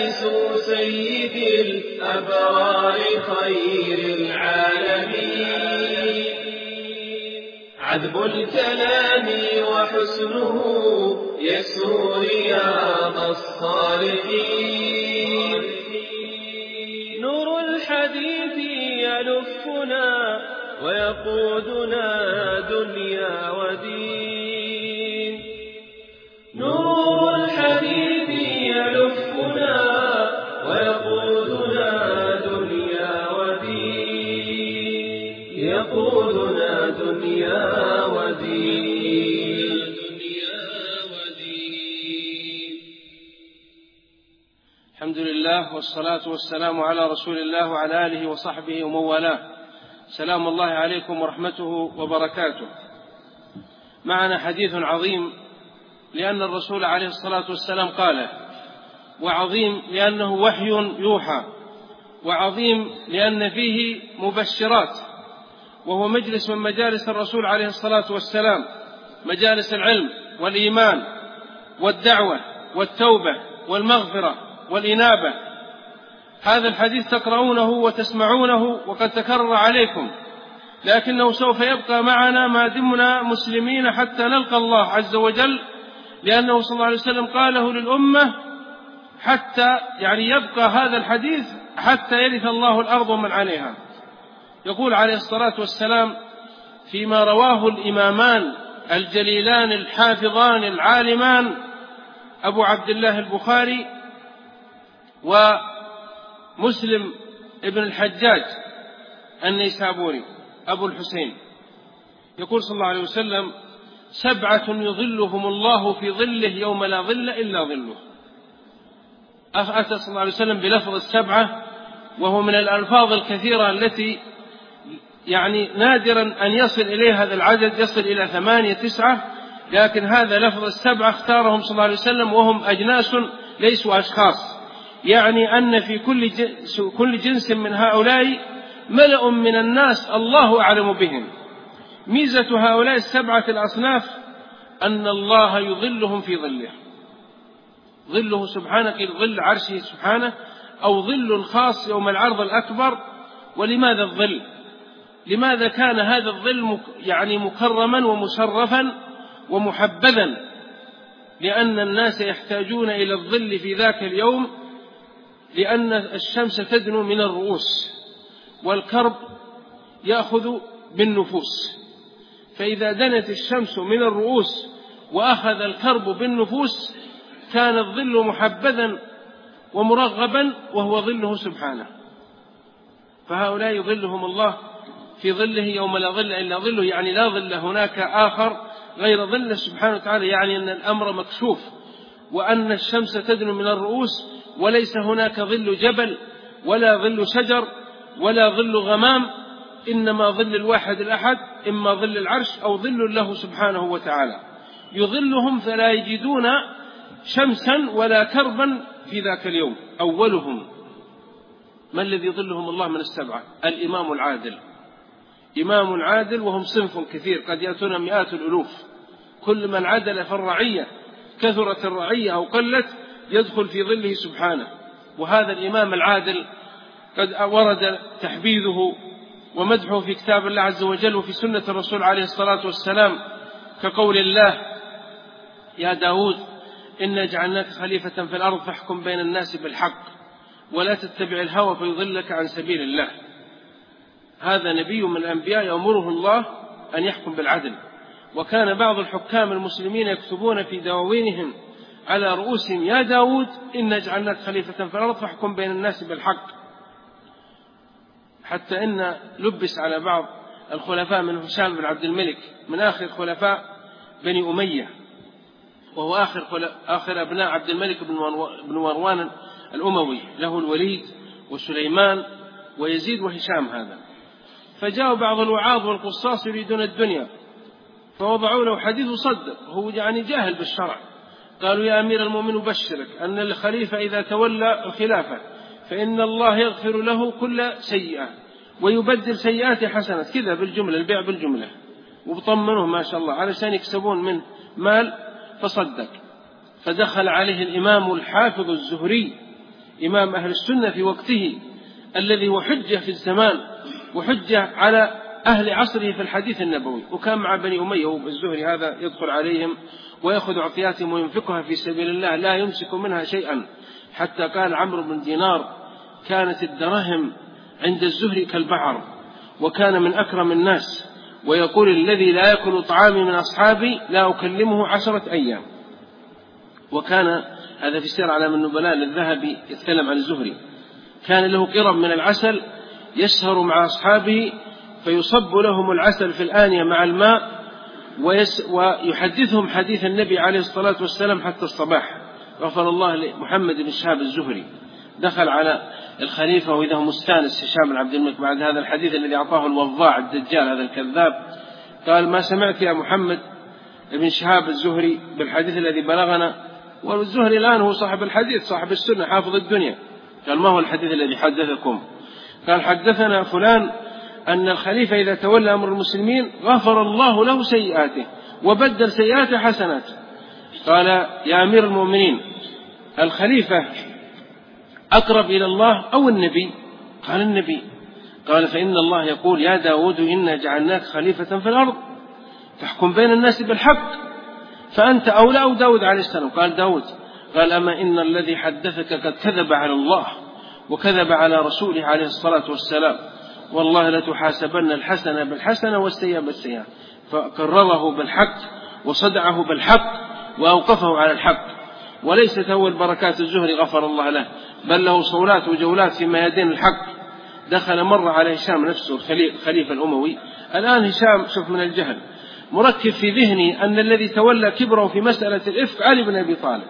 مجالس سيد الأبرار خير العالمين، عذب الكلام وحسنه يسر رياض الصالحين، نور الحديث يلفنا ويقودنا دنيا ودين، نور الحديث يلفنا ويقودنا دنيا ودين، يقودنا دنيا ودين. الحمد لله والصلاة والسلام على رسول الله وعلى آله وصحبه ومن والاه. سلام الله عليكم ورحمته وبركاته. معنا حديث عظيم لأن الرسول عليه الصلاة والسلام قاله، وعظيم لأنه وحي يوحى، وعظيم لأن فيه مبشرات، وهو مجلس من مجالس الرسول عليه الصلاة والسلام، مجالس العلم والإيمان والدعوة والتوبة والمغفرة والإنابة. هذا الحديث تقرؤونه وتسمعونه وقد تكرر عليكم، لكنه سوف يبقى معنا ما دمنا مسلمين حتى نلقى الله عز وجل، لأنه صلى الله عليه وسلم قاله للأمة حتى يبقى هذا الحديث حتى يرث الله الأرض ومن عليها. يقول عليه الصلاة والسلام فيما رواه الإمامان الجليلان الحافظان العالمان أبو عبد الله البخاري ومسلم ابن الحجاج النيسابوري أبو الحسين، يقول صلى الله عليه وسلم: 7 يظلهم الله في ظله يوم لا ظل إلا ظله. أتى صلى الله عليه وسلم بلفظ 7، وهو من الألفاظ الكثيرة التي نادرا أن يصل إليه هذا العدد، يصل إلى 8 9، لكن هذا لفظ 7 اختارهم صلى الله عليه وسلم وهم أجناس ليسوا أشخاص، يعني أن في كل جنس من هؤلاء ملأ من الناس الله أعلم بهم. ميزة هؤلاء 7 الأصناف أن الله يظلهم في ظله، ظله سبحانه ظل عرشه سبحانه، أو ظل خاص يوم العرض الأكبر. ولماذا الظل؟ لماذا كان هذا الظل مكرما ومشرفا ومحبذا؟ لأن الناس يحتاجون إلى الظل في ذاك اليوم، لأن الشمس تدنو من الرؤوس والكرب يأخذ بالنفوس، فإذا دنت الشمس من الرؤوس وأخذ الكرب بالنفوس كان الظل محبذا ومرغبا، وهو ظله سبحانه. فهؤلاء يظلهم الله في ظله يوم لا ظل إلا ظله، يعني لا ظل هناك آخر غير ظله سبحانه وتعالى، يعني أن الأمر مكشوف، وأن الشمس تدنو من الرؤوس، وليس هناك ظل جبل ولا ظل شجر ولا ظل غمام، إنما ظل الواحد الأحد، إما ظل العرش أو ظل له سبحانه وتعالى. يظلهم فلا يجدون شمسا ولا كربا في ذاك اليوم. أولهم ما الذي يظلهم الله من 7؟ الإمام العادل. إمام عادل، وهم صنف كثير قد يأتون مئات الألوف، كل من عدل فالرعية كثرت الرعية أو قلت يدخل في ظله سبحانه. وهذا الإمام العادل قد ورد تحبيذه ومدحه في كتاب الله عز وجل وفي سنة الرسول عليه الصلاة والسلام، كقول الله: يا داود إنا جعلناك خليفة في الأرض فاحكم بين الناس بالحق ولا تتبع الهوى فيضلك عن سبيل الله. هذا نبي من الأنبياء يأمره الله أن يحكم بالعدل. وكان بعض الحكام المسلمين يكتبون في دواوينهم على رؤوسهم: يا داود إنا جعلناك خليفة في الأرض فاحكم بين الناس بالحق. حتى إن لبس على بعض الخلفاء من هشام بن عبد الملك، من آخر خلفاء بني أمية، وهو آخر أبناء عبد الملك بن مروان الأموي، له الوليد وسليمان ويزيد وهشام. هذا فجاء بعض الوعاظ والقصاص يريدون الدنيا، فوضعوا له حديث صدق، هو جاهل بالشرع. قالوا: يا أمير المؤمنين أبشرك أن الخليفة إذا تولى الخلافة فإن الله يغفر له كل سيئة ويبدل سيئات حسنات، كذا بالجملة، البيع بالجملة، وبطمنه ما شاء الله علشان يكسبون من مال. فصدق. فدخل عليه الإمام الحافظ الزهري إمام أهل السنة في وقته الذي هو حجة في الزمان وحجة على أهل عصره في الحديث النبوي، وكان مع بني أمية والزهري هذا يدخل عليهم ويأخذ عطياتهم وينفقها في سبيل الله لا يمسك منها شيئا، حتى قال عمرو بن دينار كانت الدراهم عند الزهري كالبحر وكان من أكرم الناس، ويقول الذي لا يأكل طعامي من أصحابي لا أكلمه 10 أيام. وكان هذا في سير أعلام النبلاء للذهبي يتكلم عن الزهري، كان له قرب من العسل يسهر مع أصحابه فيصب لهم العسل في الآنية مع الماء ويحدثهم حديث النبي عليه الصلاة والسلام حتى الصباح. غفر الله لمحمد بن شهاب الزهري، دخل على الخليفة وإذا هو مستانس هشام بن عبد الملك بعد هذا الحديث الذي أعطاه الوضاع الدجال هذا الكذاب، قال ما سمعت يا محمد بن شهاب الزهري بالحديث الذي بلغنا؟ والزهري الآن هو صاحب الحديث صاحب السنة حافظ الدنيا. قال ما هو الحديث الذي حدثكم؟ قال حدثنا فلان أن الخليفة إذا تولى أمر المسلمين غفر الله له سيئاته وبدل سيئاته حسنات. قال يا أمير المؤمنين الخليفة أقرب إلى الله أو النبي؟ قال النبي. قال فإن الله يقول يا داود إنا جعلناك خليفة في الأرض تحكم بين الناس بالحق فأنت أولى أو داود عليه السلام؟ قال داود. قال أما إن الذي حدثك قد كذب على الله وكذب على رسوله عليه الصلاة والسلام، والله لتحاسبن الحسنة بالحسنة والسيئة بالسيئة. فقرره بالحق وصدعه بالحق وأوقفه على الحق. وليست أول بركات الزهري غفر الله له، بل له صولات وجولات في ميادين الحق. دخل مرة على هشام نفسه الخليفة الأموي. الآن هشام شوف من الجهل مركب في ذهني أن الذي تولى كبره في مسألة الإفك علي بن أبي طالب،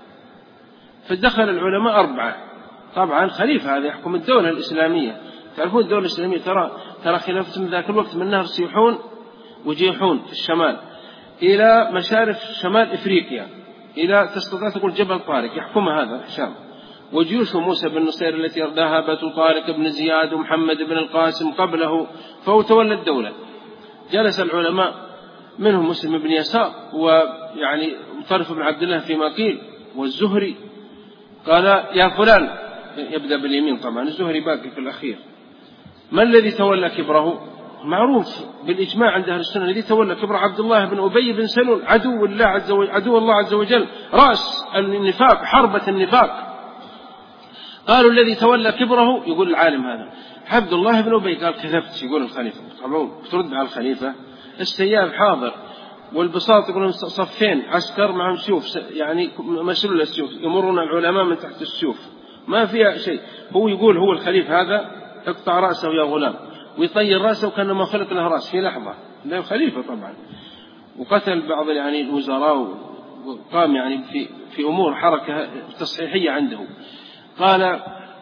فدخل العلماء 4. طبعا خليفة هذا يحكم الدولة الإسلامية، تعرفون الدولة الإسلامية ترى خلافة من ذاك الوقت من نهر سيحون وجيحون في الشمال إلى مشارف شمال إفريقيا إلى تستطيع تقول جبل طارق يحكمها هذا هشام، وجيوش موسى بن نصير التي ذهبت طارق بن زياد ومحمد بن القاسم قبله، فهو تولى الدولة. جلس العلماء منهم مسلم بن يسار ويعني طرف بن عبد الله فيما قيل والزهري. قال يا فلان، يبدأ باليمين طبعا الزهري باقي في الأخير، ما الذي تولى كبره؟ معروف بالإجماع عند أهل السنة الذي تولى كبره عبد الله بن أبي بن سلول عدو الله عز وجل رأس النفاق حربة النفاق. قالوا الذي تولى كبره، يقول العالم هذا عبد الله بن أبي. قال كذبت، يقول الخليفة. طبعا ترد على الخليفة السياف حاضر والبساط يقولون صفين عسكر معهم سيوف يعني مسلول السيوف يمرون العلماء من تحت السيوف ما فيها شيء. هو يقول هو الخليفة هذا اقطع رأسه يا غلام ويطير رأسه كأنما خلق له رأس في لحظة، لا خليفة طبعا. وقتل بعض يعني الوزراء وقام يعني في أمور حركة تصحيحية عنده. قال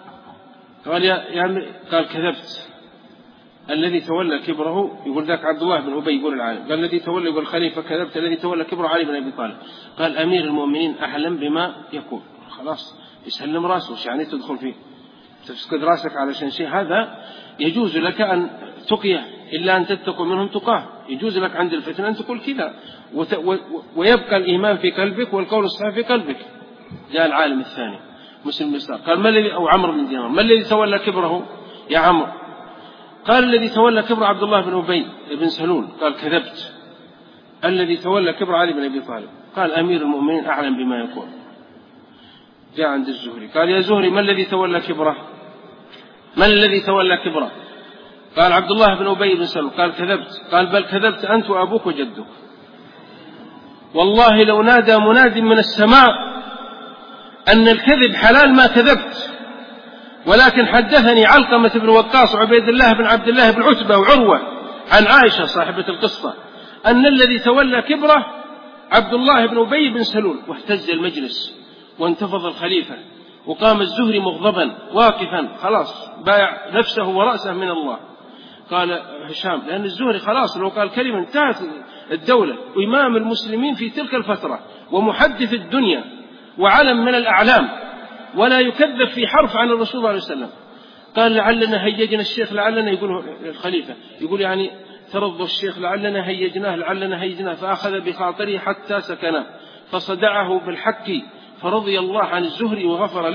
كذبت، الذي تولى كبره يقول ذاك عبد الله بن أبي يقول العالم. قال الذي تولى يقول الخليفة كذبت، الذي تولى كبره علي بن أبي طالب. قال أمير المؤمنين أحلم بما يكون. خلاص يسلم رأسه يعني تدخل فيه تفسكد رأسك علشان شيء هذا يجوز لك أن تقيه إلا أن تتقوا منهم تقاه. يجوز لك عند الفتنة أن تقول كذا ويبقى الإيمان في قلبك والقول الصحيح في قلبك. جاء العالم الثاني مسلم بن قال ما الذي أو عمرو بن دينار ما الذي تولى كبره يا عمرو؟ قال الذي تولى كبر عبد الله بن أبي بن سلول. قال كذبت، الذي تولى كبر علي بن أبي طالب. قال أمير المؤمنين أعلم بما يقول. جاء عند الزهري قال يا زهري ما الذي تولى كبره؟ من الذي تولى كبره؟ قال عبد الله بن أبي بن سلول. قال كذبت. قال بل كذبت أنت وأبوك وجدك، والله لو نادى مناد من السماء أن الكذب حلال ما كذبت، ولكن حدثني علقمة بن وقاص وعبيد الله بن عبد الله بن عتبة وعروة عن عائشة صاحبة القصة أن الذي تولى كبره عبد الله بن أبي بن سلول. واهتز المجلس وانتفض الخليفة وقام الزهري مغضبا واقفا خلاص بايع نفسه ورأسه من الله. قال هشام لأن الزهري خلاص لو قال كلمة انتهت الدولة، وإمام المسلمين في تلك الفترة ومحدث الدنيا وعلم من الأعلام ولا يكذب في حرف عن الرسول صلى الله عليه وسلم. قال لعلنا هيجنا الشيخ لعلنا، يقول الخليفة يقول يعني ترضى الشيخ لعلنا هيجناه فأخذ بخاطره حتى سكنه فصدعه بالحق فرضي الله عن الزهري وغفر له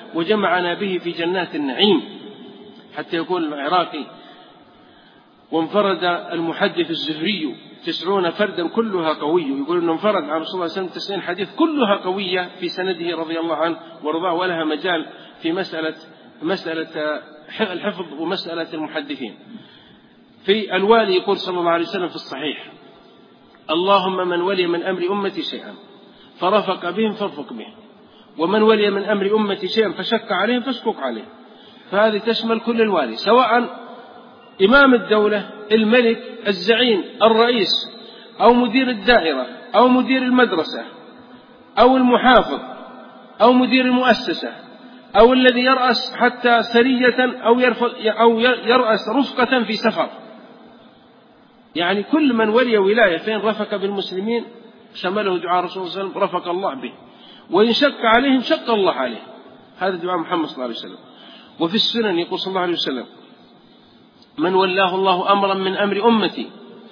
وجمعنا به في جنات النعيم. حتى يقول العراقي: وانفرد المحدث الزهري 90 فردا كلها قوية. يقول أنه انفرد عن رسول الله صلى الله عليه وسلم 90 حديث كلها قوية في سنده رضي الله عنه ورضاه، ولها مجال في مسألة الحفظ ومسألة المحدثين. في الوالي يقول صلى الله عليه وسلم في الصحيح: اللهم من ولي من أمر أمتي شيئا فرفق بهم فارفق به، ومن ولي من أمر أمتي شيئا فشك عليهم فاشكك عليه. فهذه تشمل كل الوالي، سواء إمام الدولة، الملك، الزعيم، الرئيس، أو مدير الدائرة، أو مدير المدرسة، أو المحافظ، أو مدير المؤسسة، أو الذي يرأس حتى سرية أو يرأس رفقة في سفر. يعني كل من ولي ولاية فإن رفق بالمسلمين شمله دعاء رسول الله صلى الله عليه وسلم: رفق الله به، وإن شك عليهم شق الله عليه. هذا دعاء محمد صلى الله عليه وسلم. وفي السنن يقول صلى الله عليه وسلم: من ولاه الله أمرا من أمر أمتي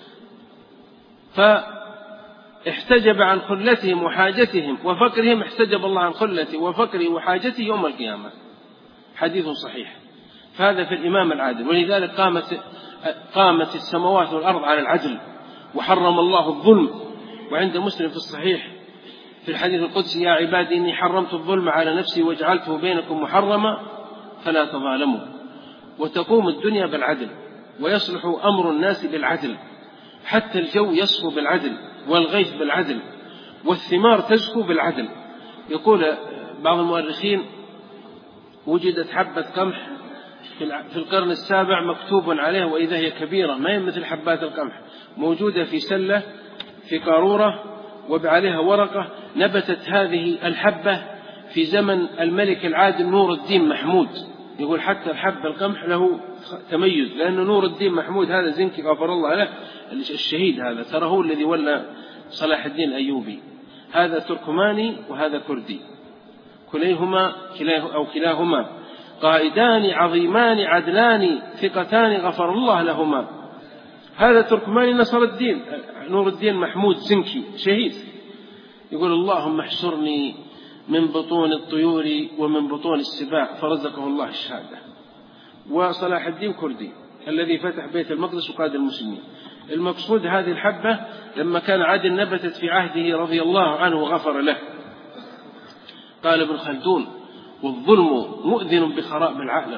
فاحتجب عن خلتهم وحاجتهم وفقرهم، احتجب الله عن خلته وفقره وحاجته يوم القيامة. حديث صحيح. فهذا في الإمام العادل. ولذلك قامت السماوات والأرض على العدل، وحرم الله الظلم. وعند مسلم في الصحيح في الحديث القدسي: يا عبادي إني حرمت الظلم على نفسي وجعلته بينكم محرما فلا تظالموا. وتقوم الدنيا بالعدل، ويصلح أمر الناس بالعدل، حتى الجو يصفو بالعدل، والغيث بالعدل، والثمار تزكو بالعدل. يقول بعض المؤرخين: وجدت حبة قمح في القرن السابع مكتوب عليه وإذا هي كبيرة، ما هي مثل حبات القمح، موجودة في سلة في قارورة وعليها ورقة. نبتت هذه الحبة في زمن الملك العادل نور الدين محمود. يقول حتى الحب القمح له تميز، لأن نور الدين محمود هذا زنكي غفر الله له الشهيد، هذا ترى هو الذي ولى صلاح الدين الأيوبي. هذا تركماني وهذا كردي، كلاهما قائدان عظيمان عدلان ثقتان غفر الله لهما. هذا تركماني نصر الدين نور الدين محمود زنكي شهيد. يقول: اللهم احشرني من بطون الطيور ومن بطون السباع، فرزقه الله الشهادة. وصلاح الدين كردي الذي فتح بيت المقدس وقاد المسلمين. المقصود هذه الحبة لما كان عادل نبتت في عهده رضي الله عنه وغفر له. قال ابن خلدون: والظلم مؤذن بخراب العالم،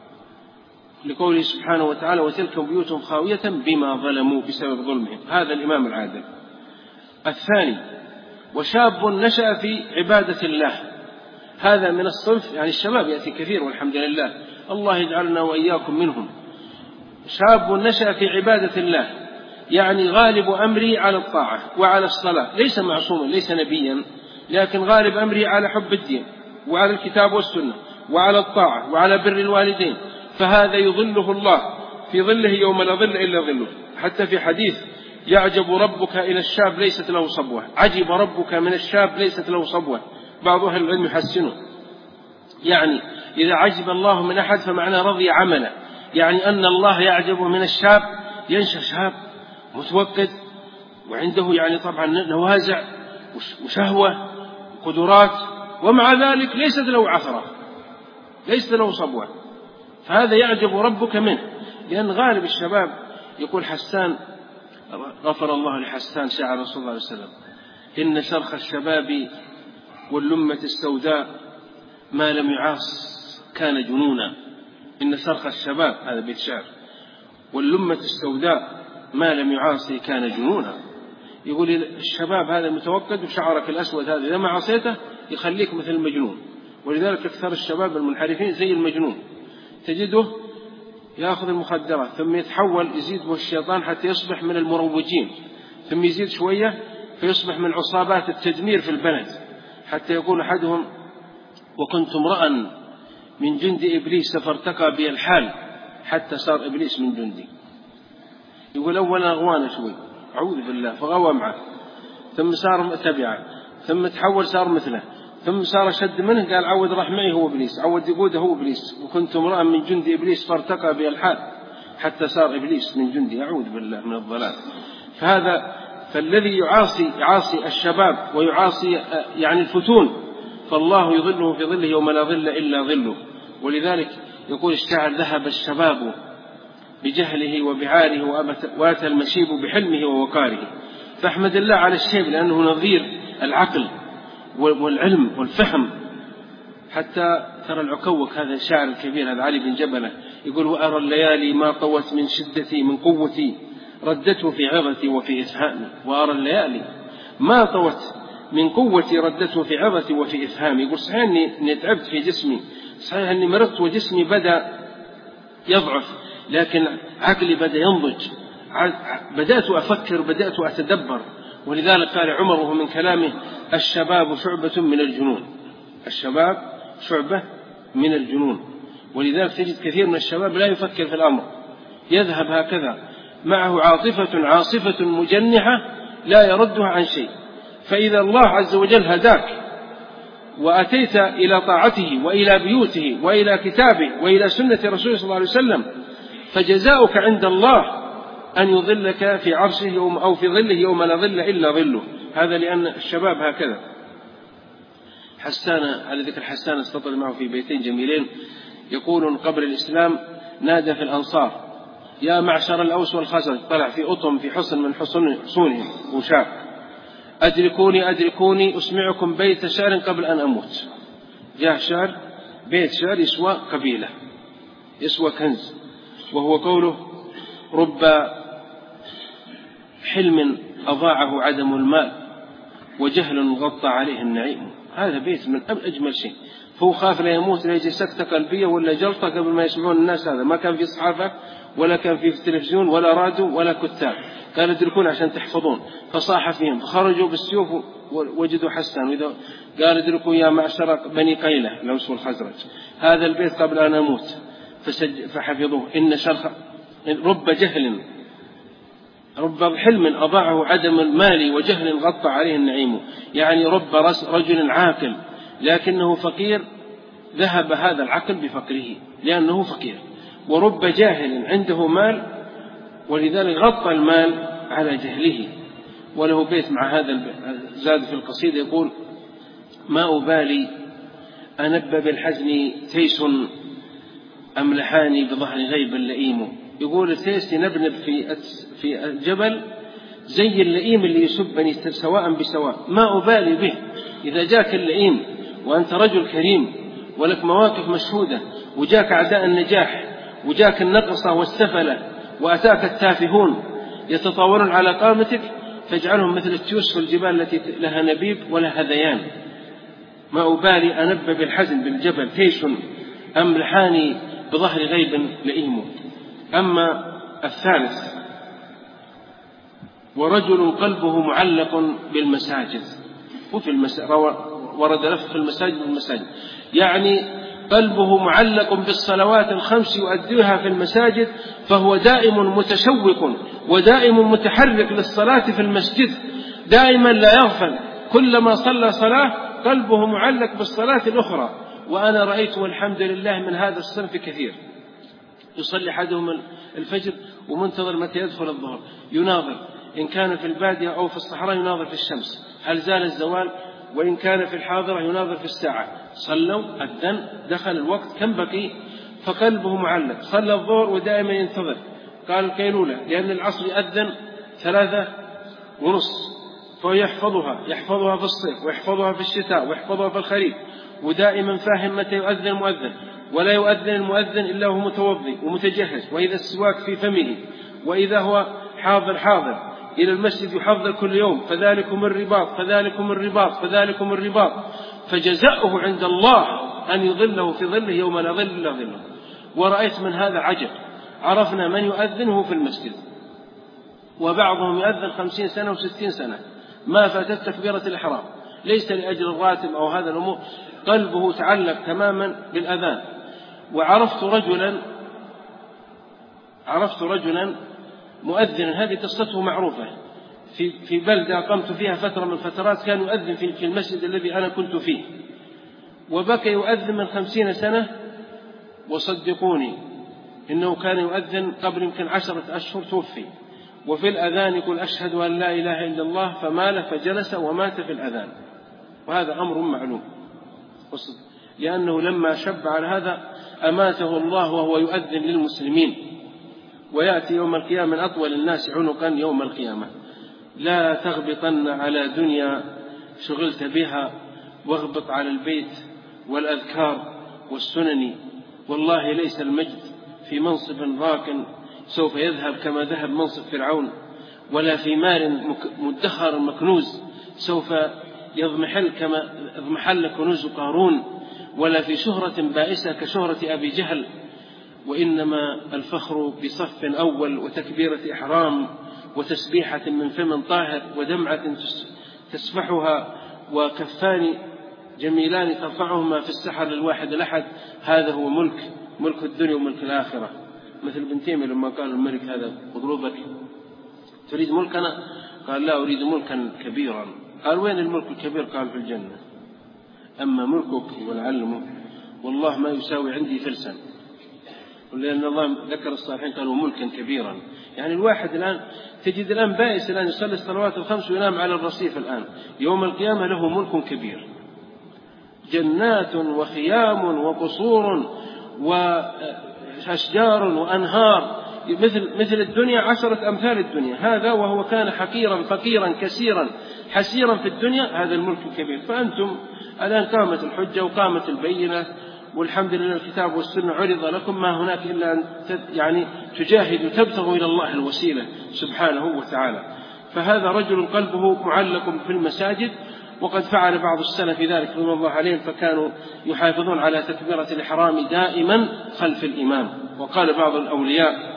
لقوله سبحانه وتعالى: وتلك بيوتهم خاوية بما ظلموا بسبب ظلمهم. هذا الإمام العادل. الثاني: وشاب نشأ في عبادة الله. هذا من الصنف، يعني الشباب يأتي كثير والحمد لله، الله يجعلنا وإياكم منهم. شاب نشأ في عبادة الله، يعني غالب أمره على الطاعة وعلى الصلاة، ليس معصوما ليس نبيا، لكن غالب أمره على حب الدين وعلى الكتاب والسنة وعلى الطاعة وعلى بر الوالدين. فهذا يظله الله في ظله يوم لا ظل إلا ظله. حتى في حديث: يعجب ربك إلى الشاب ليست له صبوة. عجب ربك من الشاب ليست له صبوة. بعض أهل العلم يحسنه، يعني إذا عجب الله من أحد فمعنى رضي عمله، يعني أن الله يعجب من الشاب. ينشأ شاب متوقد وعنده يعني طبعا نوازع وشهوة وقدرات، ومع ذلك ليست له عثرة ليست له صبوة. فهذا يعجب ربك منه، لأن غالب الشباب يقول حسان غفر الله لحسان شاعر رسول الله صلى الله عليه وسلم: إن شرخ الشباب واللمة السوداء ما لم يعاص كان جنونا. إن شرخ الشباب، هذا بيت شعر، واللمة السوداء ما لم يعاصي كان جنونا. يقول الشباب هذا المتوقد وشعرك الأسود هذا إذا ما عصيته يخليك مثل المجنون. ولذلك أكثر الشباب المنحرفين زي المجنون، تجده يأخذ المخدرات ثم يتحول يزيد الشيطان حتى يصبح من المروجين، ثم يزيد شوية فيصبح من عصابات التدمير في البلد، حتى يقول أحدهم: وكنت امرأ من جند إبليس فارتقى بي الحال حتى صار إبليس من جندي. يقول أولا غوانا شوي أعوذ بالله فغوى معه، ثم صار تبعه، ثم تحول صار مثله، ثم صار شد منه قال عود راح معي هو إبليس، عود يقوده هو إبليس. وكنت امرأ من جند إبليس فارتقى بي الحال حتى صار إبليس من جندي. أعوذ بالله من الضلال. فالذي يعاصي الشباب ويعاصي يعني الفتون فالله يظله في ظله يوم لا ظل إلا ظله. ولذلك يقول الشاعر: ذهب الشباب بجهله وبعاره وأتى المشيب بحلمه ووقاره. فأحمد الله على الشيب لأنه نظير العقل والعلم والفهم. حتى ترى العكوك هذا الشاعر الكبير هذا علي بن جبلة يقول: وأرى الليالي ما طوت من شدتي من قوتي ردته في عظتي وفي إفهامي. وأرى الليالي ما طوت من قوتي ردته في عظتي وفي إفهامي. يقول: صحيح أني تعبت في جسمي، صحيح أني مرضت وجسمي بدأ يضعف، لكن عقلي بدأ ينضج، بدأت أفكر، بدأت أتدبر. ولذلك قال عمر وهو من كلامه: الشباب شعبة من الجنون. الشباب شعبة من الجنون. ولذلك تجد كثير من الشباب لا يفكر في الأمر، يذهب هكذا معه عاصفة مجنحة لا يردها عن شيء. فإذا الله عز وجل هداك وأتيت إلى طاعته وإلى بيوته وإلى كتابه وإلى سنة رسوله صلى الله عليه وسلم، فجزاؤك عند الله أن يظلك في عرشه يوم أو في ظله يوم لا ظل إلا ظله. هذا لأن الشباب هكذا. حسان، على ذكر حسان، استطرد معه في بيتين جميلين يقول: قبل الإسلام نادى في الأنصار: يا معشر الأوس والخزرج، طلع في أطم في حصن من حصونهم وشاف: أدركوني أدركوني أسمعكم بيت شعر قبل أن أموت. جاء شعر، بيت شعر يسوى قبيلة، يسوى كنز، وهو قوله: رب حلم أضاعه عدم المال وجهل غطى عليه النعيم. هذا بيت من أجمل شيء. فهو خاف لا يموت، لا يجي سكتة قلبية ولا جلطة قبل ما يسمعون الناس. هذا ما كان في صحافة ولا كان في تلفزيون ولا راديو ولا كتاب، قال: ادركون عشان تحفظون. فصاح فيهم فخرجوا بالسيوف وجدوا حسان، وإذا قال: ادركوا يا معشر بني قيلة الأوس والخزرج، هذا البيت قبل أن أموت. فحفظوه. إن شرخ رب جهل، رب حلم أضاعه عدم المال وجهل غطى عليه النعيم. يعني رب رجل عاقل لكنه فقير، ذهب هذا العقل بفقره لأنه فقير. ورب جاهل عنده مال ولذلك غطى المال على جهله. وله بيت مع هذا زاد في القصيدة يقول: ما أبالي أنب بالحزن تيس أملحاني بظهر غيب لئيم. يقول التيس ينبنب في الجبل زي اللئيم اللي يسبني سواء بسواء، ما أبالي به. إذا جاك اللئيم وأنت رجل كريم ولك مواقف مشهودة، وجاك أعداء النجاح، وجاك النقصة والسفلة، وأتاك التافهون يتطاولون على قامتك، فاجعلهم مثل التيوس في الجبال التي لها نبيب ولا هذيان. ما أبالي أنب بالحزن بالجبل تيس أملحاني بظهر غيب لئيم. أما الثالث: ورجل قلبه معلق بالمساجد. وفي ورد لفظ في المساجد والمساجد، يعني قلبه معلق بالصلوات الخمس يؤديها في المساجد، فهو دائم متشوق ودائم متحرك للصلاة في المسجد، دائما لا يغفل، كلما صلى صلاة قلبه معلق بالصلاة الأخرى. وأنا رأيت والحمد لله من هذا الصنف كثير، يصلي أحدهم الفجر ومنتظر متى يدخل الظهر، يناظر إن كان في البادية أو في الصحراء يناظر في الشمس هل زال الزوال، وإن كان في الحاضرة يناظر في الساعة، صلوا أذن دخل الوقت كم بقي، فقلبه معلق. صلى الظهر ودائما ينتظر، قال القيلولة لأن العصر يأذن 3:30، فيحفظها في الصيف ويحفظها في الشتاء ويحفظها في الخريف، ودائما فاهم متى يؤذن المؤذن، ولا يؤذن المؤذن إلا هو متوضي ومتجهز، وإذا السواك في فمه، وإذا هو حاضر إلى المسجد يحضر كل يوم، فذلكم الرباط. فجزاؤه عند الله أن يظله في ظله يوم لا ظل إلا ظله. ورأيت من هذا عجب، عرفنا من يؤذنه في المسجد، وبعضهم يؤذن 50 سنة و60 سنة ما فاتت تكبيرة الإحرام، ليس لأجل الراتب أو هذا الأمور، قلبه تعلق تماما بالأذان. وعرفت رجلا مؤذنا، هذه قصته معروفة، في بلدة قمت فيها فترة من الفترات، كان يؤذن في المسجد الذي أنا كنت فيه، وبكى يؤذن من 50 سنة، وصدقوني إنه كان يؤذن قبل يمكن 10 أشهر توفي، وفي الأذان يقول: أشهد أن لا إله إلا الله، فمال فجلس ومات في الأذان، وهذا أمر معلوم. لأنه لما شب على هذا أماته الله وهو يؤذن للمسلمين، ويأتي يوم القيامة من أطول الناس عنقا يوم القيامة. لا تغبطن على دنيا شغلت بها، واغبط على البيت والأذكار والسنن. والله ليس المجد في منصب راق سوف يذهب كما ذهب منصب فرعون، ولا في مال مدخر مكنوز سوف يضمحل كما اضمحل كنوز قارون، ولا في شهرة بائسة كشهرة أبي جهل. وإنما الفخر بصف أول وتكبيرة إحرام وتسبيحة من فم طاهر ودمعة تسفحها وكفان جميلان ترفعهما في السحر للواحد الأحد. هذا هو ملك الدنيا وملك الآخرة. مثل ابن تيمية لما قال الملك هذا اضربك تريد ملكنا؟ قال لا أريد ملكا كبيرا. قال وين الملك الكبير؟ قال في الجنة. أما ملكك والعلم والله ما يساوي عندي فلسا، لأن الله ذكر الصالحين قالوا ملكا كبيرا. يعني الواحد الآن تجد الآن بائس الآن يصلي الصلوات الخمس وينام على الرصيف الآن، يوم القيامة له ملك كبير، جنات وخيام وقصور وأشجار وأنهار مثل الدنيا 10 أمثال الدنيا. هذا وهو كان حقيرا فقيرا كسيرا حسيرا في الدنيا، هذا الملك الكبير. فأنتم الآن قامت الحجة وقامت البينة، والحمد لله الكتاب والسنة عرض لكم، ما هناك إلا أن يعني تجاهدوا تبتغوا إلى الله الوسيلة سبحانه وتعالى. فهذا رجل قلبه معلق في المساجد، وقد فعل بعض السلف ذلك رضي الله عليهم، فكانوا يحافظون على تكبيرة الإحرام دائما خلف الإمام. وقال بعض الأولياء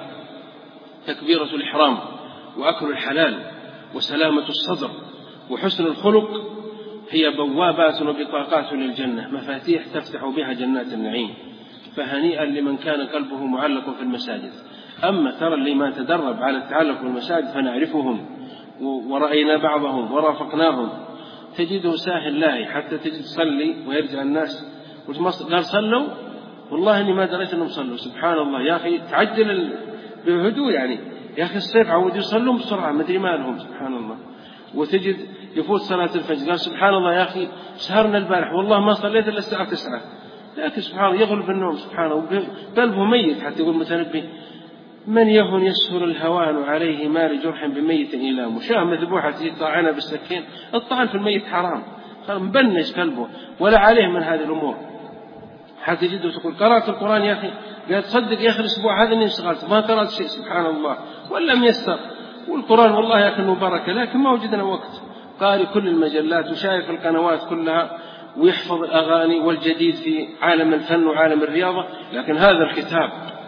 تكبيرة الإحرام وأكل الحلال وسلامة الصدر وحسن الخلق هي بوابات وبطاقات للجنة، مفاتيح تفتح بها جنات النعيم. فهنيئا لمن كان قلبه معلق في المساجد. أما ترى اللي ما تدرب على التعلق بالمساجد فنعرفهم ورأينا بعضهم ورافقناهم، تجده ساهل لاهي، حتى تجد تصلي ويرجع الناس قال صلوا، والله إني ما دريت أنهم صلوا. سبحان الله يا أخي، تعجل بهدوء يعني، يا أخي الصيف عودوا يصلون بسرعة ما أدري ما لهم. سبحان الله. وتجد يفوت صلاة الفجر قال سبحان الله يا أخي سهرنا البارح والله ما صليت إلا الساعة 9، لكن سبحان الله يغلب النوم سبحانه، قلبه ميت. حتى يقول متنبي من يهن يسهر الهوان عليه ما لجرح بميت إلى مشاه مذبوحة طاعنة بالسكين. الطعن في الميت حرام، مبنش قلبه ولا عليه من هذه الأمور. حتى جده تقول قرأت القرآن يا أخي، قال تصدق يا أخي الأسبوع هذا إني انشغلت ما قرأت شيء سبحان الله ولا ميسر، والقرآن والله يا أخي مباركة لكن ما وجدنا وقت. قاري كل المجلات وشايف القنوات كلها ويحفظ الأغاني والجديد في عالم الفن وعالم الرياضة، لكن هذا الكتاب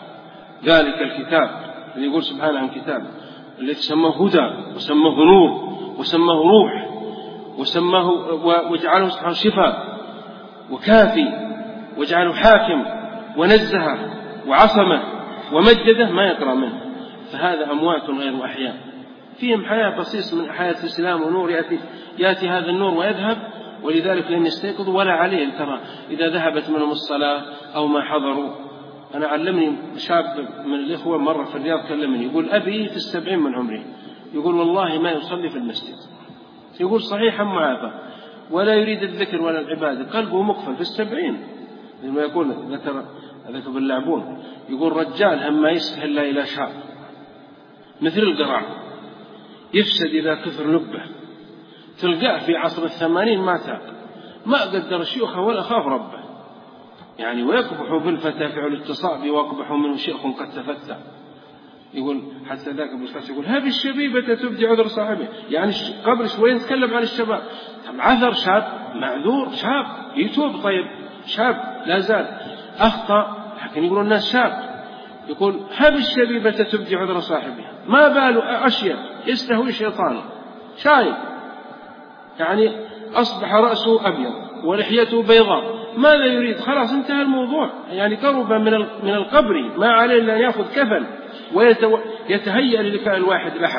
ذلك الكتاب اللي يقول سبحانه عن كتاب الذي سماه هدى وسماه نور وسماه روح وسماه وجعله سبحانه شفاء وكافي وجعله حاكم ونزه وعصمه ومجده، ما يقرأ منه. فهذا أموات غير أحياء، فيهم حياة بسيط من حياة الإسلام ونور يأتي هذا النور ويذهب، ولذلك لم يستيقظوا ولا عليه ترى إذا ذهبت منهم الصلاة أو ما حضروا. أنا علمني شاب من الإخوة مرة في الرياض كلمني يقول أبي في 70 من عمره، يقول والله ما يصلي في المسجد، يقول صحيحا معافى ولا يريد الذكر ولا العبادة، قلبه مقفل في 70. لما يقول ذكر باللعبون يقول رجال هم ما يسفه إلا إلى شاب مثل القرع يفسد إذا كثر لبه، تلقاه في عصر 80 ما تاب، ما قدر شيوخه ولا خاف ربه يعني، ويقبح بالفتى فعل التصاب ويقبح منه شيخ قد تفتى. يقول حتى ذاك ابو القاسم يقول هذه الشبيبة تبدي عذر صاحبه، يعني قبل شوي نتكلم عن الشباب، عذر شاب معذور، شاب يتوب، طيب شاب لا زال أخطأ لكن يقولون الناس شاب. يقول هذه الشبيبة تبدي عذر صاحبها، ما بال أشياء يستهوي شيطان شايب، يعني أصبح رأسه أبيض ولحيته بيضاء، ماذا يريد؟ خلاص انتهى الموضوع، يعني قرب من القبر، ما عليه إلا أن يأخذ كفن ويتهيأ للقاء الواحد الأحد.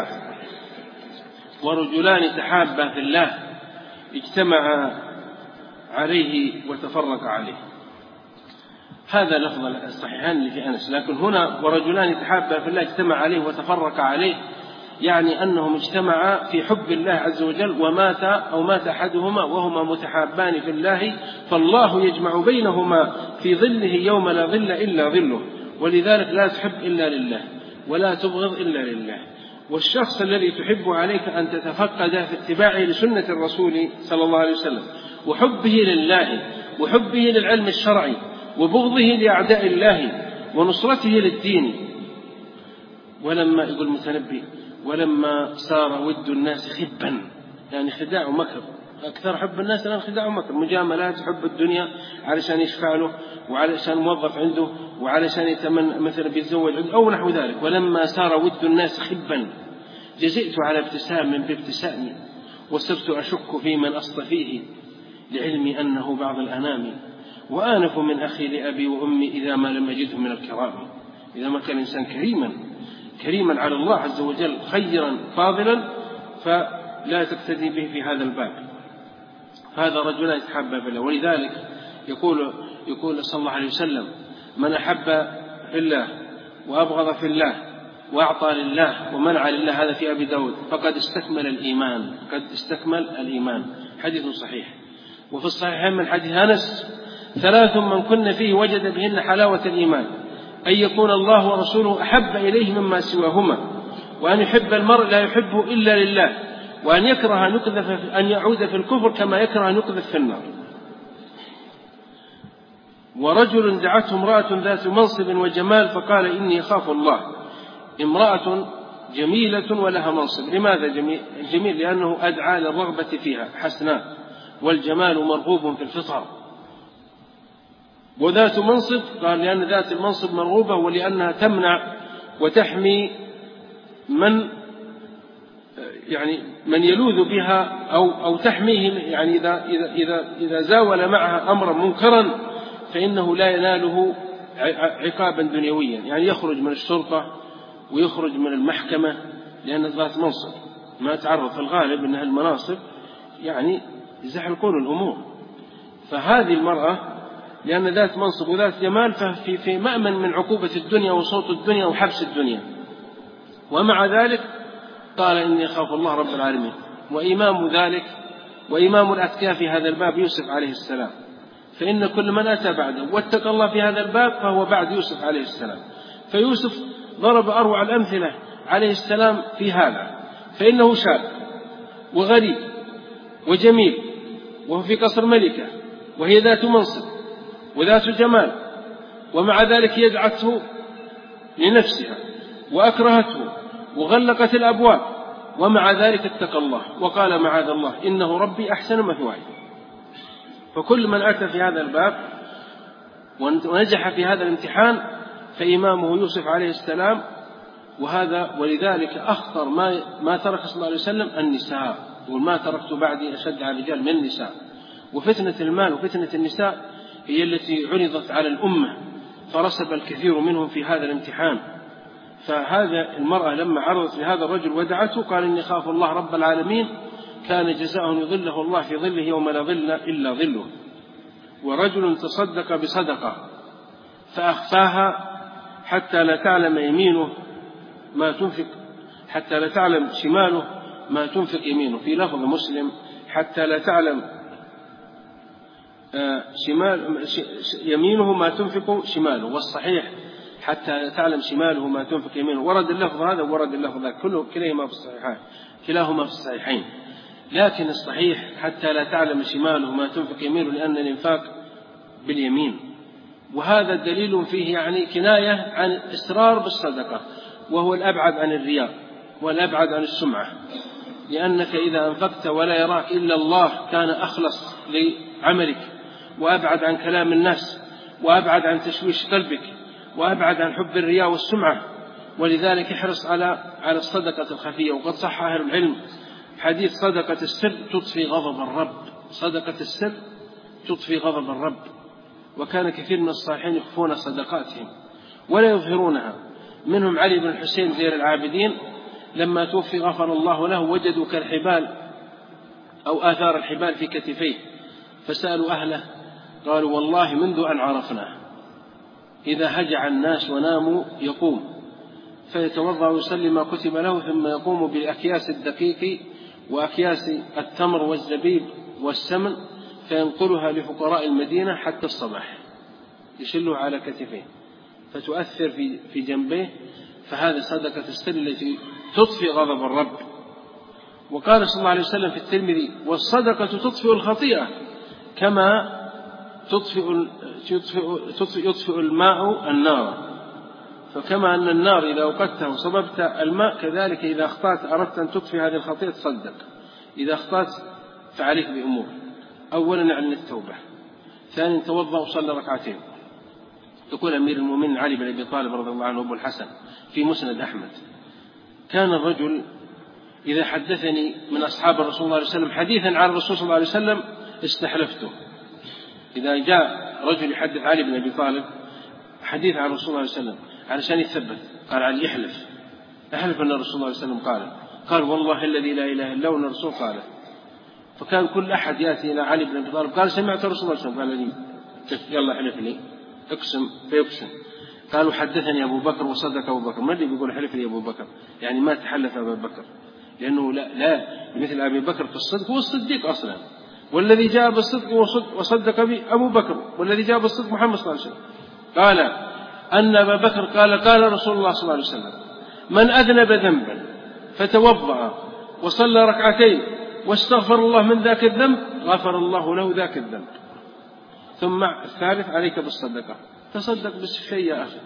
ورجلان تحابا في الله اجتمعا عليه وتفرق عليه، هذا لفظ الصحيحان اللي في أنس. لكن هنا ورجلان تحابا في الله اجتمع عليه وتفرق عليه، يعني أنهم اجتمعا في حب الله عز وجل مات أحدهما وهما متحابان في الله، فالله يجمع بينهما في ظله يوم لا ظل إلا ظله. ولذلك لا تحب إلا لله ولا تبغض إلا لله. والشخص الذي تحب عليك أن تتفقد في اتباعه لسنة الرسول صلى الله عليه وسلم، وحبه لله، وحبه للعلم الشرعي، وبغضه لأعداء الله، ونصرته للدين. ولما يقول المتنبي ولما صار ود الناس خبا، يعني خداع ومكر، أكثر حب الناس الآن خداع ومكر، مجاملات، حب الدنيا علشان يشفع له، وعلشان موظف عنده، وعلشان يتمنى مثلا بيتزوج عنده أو نحو ذلك. ولما صار ود الناس خبا جزئت على ابتسام بابتسامي، وصرت أشك في من أصطفيه لعلمي أنه بعض الأنام، وآنف من أخي لأبي وأمي إذا ما لم أجده من الكرام. إذا ما كان إنسان كريما على الله عز وجل، خيرا فاضلا، فلا تقتدي به في هذا الباب. هذا رجل يتحبب في الله. ولذلك يقول صلى الله عليه وسلم: من أحب في الله وأبغض في الله وأعطى لله ومنع لله، هذا في أبي داود، فقد استكمل الإيمان. حديث صحيح. وفي الصحيحين من حديث أنس: 3 من كن فيه وجد بهن حلاوة الإيمان: أن يكون الله ورسوله أحب إليه مما سواهما، وأن يحب المرء لا يحبه إلا لله، وأن يكره أن يعود في الكفر كما يكره أن يقذف في النار. ورجل دعته امرأة ذات منصب وجمال فقال: إني أخاف الله. امرأة جميلة ولها منصب. لماذا جميل؟ لأنه أدعى للرغبة فيها، حسناء، والجمال مرغوب في الفطر. وذات منصب قال لأن ذات المنصب مرغوبة، ولأنها تمنع وتحمي من يلوذ بها أو تحميه، يعني إذا زاول معها أمرا منكرا فإنه لا يناله عقابا دنيويا، يعني يخرج من الشرطة ويخرج من المحكمة، لأن ذات منصب ما تعرض في الغالب أنها المناصب يعني يزحلقون الأمور. فهذه المرأة لأن ذات منصب وذات جمال ففي مأمن من عقوبة الدنيا وصوت الدنيا وحبس الدنيا. ومع ذلك قال: إني أخاف الله رب العالمين. وإمام ذلك وإمام الأتقياء في هذا الباب يوسف عليه السلام، فإن كل من أتى بعده واتقى الله في هذا الباب فهو بعد يوسف عليه السلام. فيوسف ضرب أروع الأمثلة عليه السلام في هذا، فإنه شاب وغريب وجميل، وهو في قصر ملكة وهي ذات منصب وذات جمال، ومع ذلك يدعته لنفسها وأكرهته وغلقت الأبواب، ومع ذلك اتقى الله وقال: معاذ الله إنه ربي أحسن مثواي. فكل من أتى في هذا الباب ونجح في هذا الامتحان فإمامه يوسف عليه السلام. ولذلك أخطر ما ترك صلى الله عليه وسلم النساء، يقول: ما تركت بعدي أشد على الرجال من النساء. وفتنة المال وفتنة النساء هي التي عرضت على الأمة، فرسب الكثير منهم في هذا الامتحان. فهذا المرأة لما عرضت لهذا الرجل ودعته قال: إني خاف الله رب العالمين، كان جزاء يظله الله في ظله يوم لا ظل إلا ظله. ورجل تصدق بصدقة فأخفاها حتى لا تعلم يمينه ما تنفق، حتى لا تعلم شماله ما تنفق يمينه. في لفظ مسلم: حتى لا تعلم يمينه ما تنفق شماله، والصحيح حتى تعلم شماله ما تنفق يمينه. ورد اللفظ هذا ورد اللفظ ذاك، كلاهما في الصحيحين. لكن الصحيح حتى لا تعلم شماله ما تنفق يمينه، لأن الإنفاق باليمين. وهذا دليل فيه يعني كناية عن الإسرار بالصدقة، وهو الأبعد عن الرياء والأبعد عن السمعة، لأنك إذا أنفقت ولا يراك إلا الله كان أخلص لعملك، وأبعد عن كلام الناس، وأبعد عن تشويش قلبك، وأبعد عن حب الرياء والسمعة. ولذلك احرص على الصدقة الخفية. وقد صح أهل العلم حديث: صدقة السر تطفي غضب الرب. صدقة السر تطفي غضب الرب. وكان كثير من الصالحين يخفون صدقاتهم ولا يظهرونها. منهم علي بن الحسين زين العابدين، لما توفي غفر الله له وجدوا كالحبال أو آثار الحبال في كتفيه، فسألوا أهله قالوا: والله منذ أن عرفناه إذا هجع الناس وناموا يقوم، فيتوضأ ويصلي ما كتب له، ثم يقوم بأكياس الدقيق وأكياس التمر والزبيب والسمن فينقلها لفقراء المدينة حتى الصباح، يشلها على كتفيه فتؤثر في جنبيه، فهذه صدقة السر التي تطفئ غضب الرب. وقال صلى الله عليه وسلم في الترمذي: والصدقة تطفئ الخطيئة كما يطفئ الماء النار. فكما أن النار إذا أوقدتها وصببت الماء، كذلك إذا أخطأت أردت أن تطفئ هذه الخطيئة تصدق. إذا أخطأت فعليك بأمور: أولا اعلن التوبة، ثانيا توضأ وصلى ركعتين. يقول أمير المؤمنين علي بن أبي طالب رضي الله عنه أبو الحسن في مسند أحمد: كان الرجل إذا حدثني من أصحاب الرسول صلى الله عليه وسلم حديثا عن الرسول صلى الله عليه وسلم استحلفته. إذا جاء رجل يحدث علي بن أبي طالب حديث عن الرسول صلى الله عليه وسلم علشان يثبت، قال علي: احلف أن الرسول صلى الله عليه وسلم قال والله الذي لا إله إلا هو أن الرسول قال. فكان كل أحد يأتي إلى علي بن أبي طالب قال: سمعت الرسول صلى الله عليه وسلم، قال لي يلا احلف لي، اقسم فيقسم. قالوا: حدثني أبو بكر وصدق أبو بكر. ما اللي بيقول حلف لي أبو بكر؟ يعني ما تحلف أبو بكر، لأنه لا مثل أبي بكر في الصدق، هو الصديق أصلا، والذي جاء بالصدق وصدق به أبو بكر، والذي جاء بالصدق محمد صلى الله عليه وسلم. قال أن أبا بكر قال رسول الله صلى الله عليه وسلم: من أذنب ذنبا فتوضأ وصلى ركعتين واستغفر الله من ذاك الذنب غفر الله له ذاك الذنب. ثم الثالث: عليك بالصدقة، تصدق بالشيء يا أخي.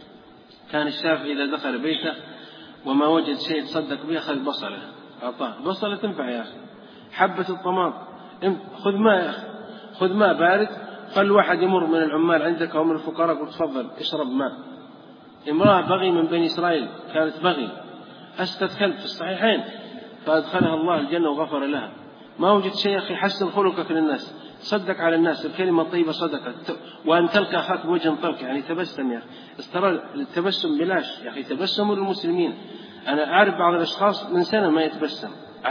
كان الشافعي إذا دخل بيته وما وجد شيء يتصدق به أخذ بصلة، أعطاه بصلة تنفع يا أخي، حبة الطماط، خذ ماء يا أخي، خذ ماء بارد. قال واحد يمر من العمال عندك أو من الفقراء قل تفضل اشرب ماء. امرأة بغي من بني إسرائيل كانت بغي أسقت كلب في الصحيحين فأدخلها الله الجنة وغفر لها. ما وجد شيء يا أخي، حسن خلقك للناس، صدق على الناس، الكلمة الطيبة صدقة، وأن تلقى أخاك بوجه طلق، يعني تبسم يا أخي. استرى التبسم بلاش يا أخي، تبسموا للمسلمين. أنا أعرف بعض الأشخاص من سنة ما يتبسم،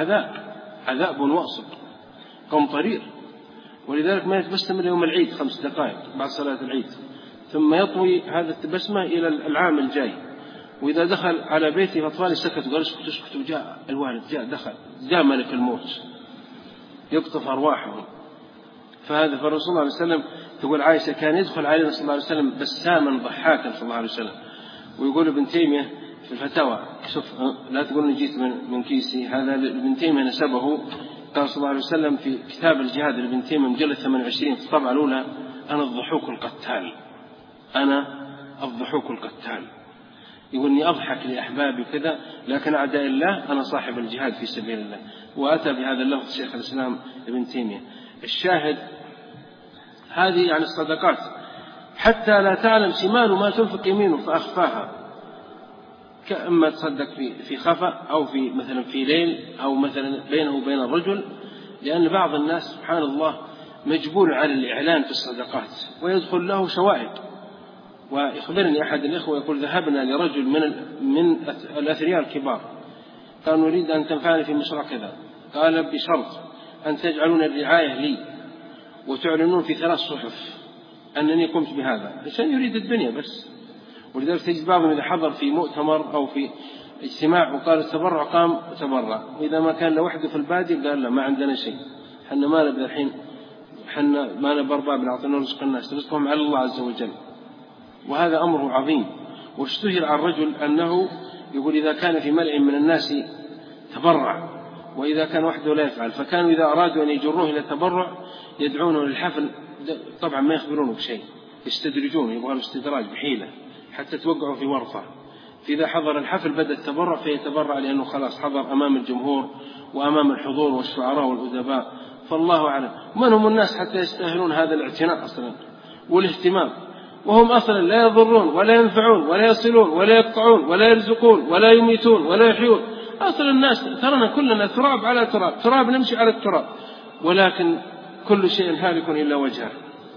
عذاب واصب قمطرير، ولذلك ما يتبسم إلا يوم العيد 5 دقائق بعد صلاة العيد، ثم يطوي هذا التبسمة إلى العام الجاي. وإذا دخل على بيته أطفال سكتوا، قال اسكتوا، جاء الوالد، جاء ملك الموت يقطف أرواحهم. فالرسول صلى الله عليه وسلم تقول عائشة كان يدخل علينا صلى الله عليه وسلم بساما ضحاكا صلى الله عليه وسلم. ويقول ابن تيمية في الفتاوى، شوف لا تقول إني جيت من كيسي، هذا ابن تيمية نسبه. قال صلى الله عليه وسلم في كتاب الجهاد لابن تيمية مجلد 28 في الطبعة الأولى: أنا الضحوك القتال. يقول إني أضحك لأحبابي كذا، لكن أعداء الله أنا صاحب الجهاد في سبيل الله. وأتى بهذا اللفظ شيخ الإسلام ابن تيمية. الشاهد هذه يعني الصدقات، حتى لا تعلم شمال ما تنفق يمينه فأخفاها، كأما تصدق في خفا أو في مثلا في ليل أو مثلا بينه وبين الرجل، لأن بعض الناس سبحان الله مجبول على الإعلان في الصدقات ويدخل له شوائب. ويخبرني أحد الإخوة يقول: ذهبنا لرجل من الأثرياء الكبار، قال: نريد أن تنفعني في مشروع كذا. قال: بشرط أن تجعلون الرعاية لي وتعلنون في 3 صحف أنني قمت بهذا، عشان يريد الدنيا بس. ولذلك تجد بعضهم إذا حضر في مؤتمر أو في اجتماع وقال التبرع قام تبرع، وإذا ما كان لوحده في البادي قال: لا ما عندنا شيء، حنا ما نبدأ الحين، حنا ما نبربا بنعطينا رزق الناس، رزقهم على الله عز وجل. وهذا أمره عظيم. واشتهر عن الرجل أنه يقول إذا كان في ملأ من الناس تبرع، وإذا كان وحده لا يفعل. فكانوا إذا أرادوا أن يجروه إلى التبرع يدعونه للحفل، طبعا ما يخبرونه بشيء، يستدرجونه، يبغى استدراج بحيلة حتى توقعوا في ورطة. فإذا حضر الحفل بدأ التبرع فيتبرع، لأنه خلاص حضر أمام الجمهور وأمام الحضور والشعراء والأدباء. فالله أعلم من هم الناس حتى يستاهلون هذا الاعتناء أصلا والاهتمام، وهم أصلا لا يضرون ولا ينفعون ولا يصلون ولا يقطعون ولا يرزقون ولا يميتون ولا يحيون. أصلا الناس ترى كلنا تراب على تراب نمشي على التراب، ولكن كل شيء هالك إلا وجهه.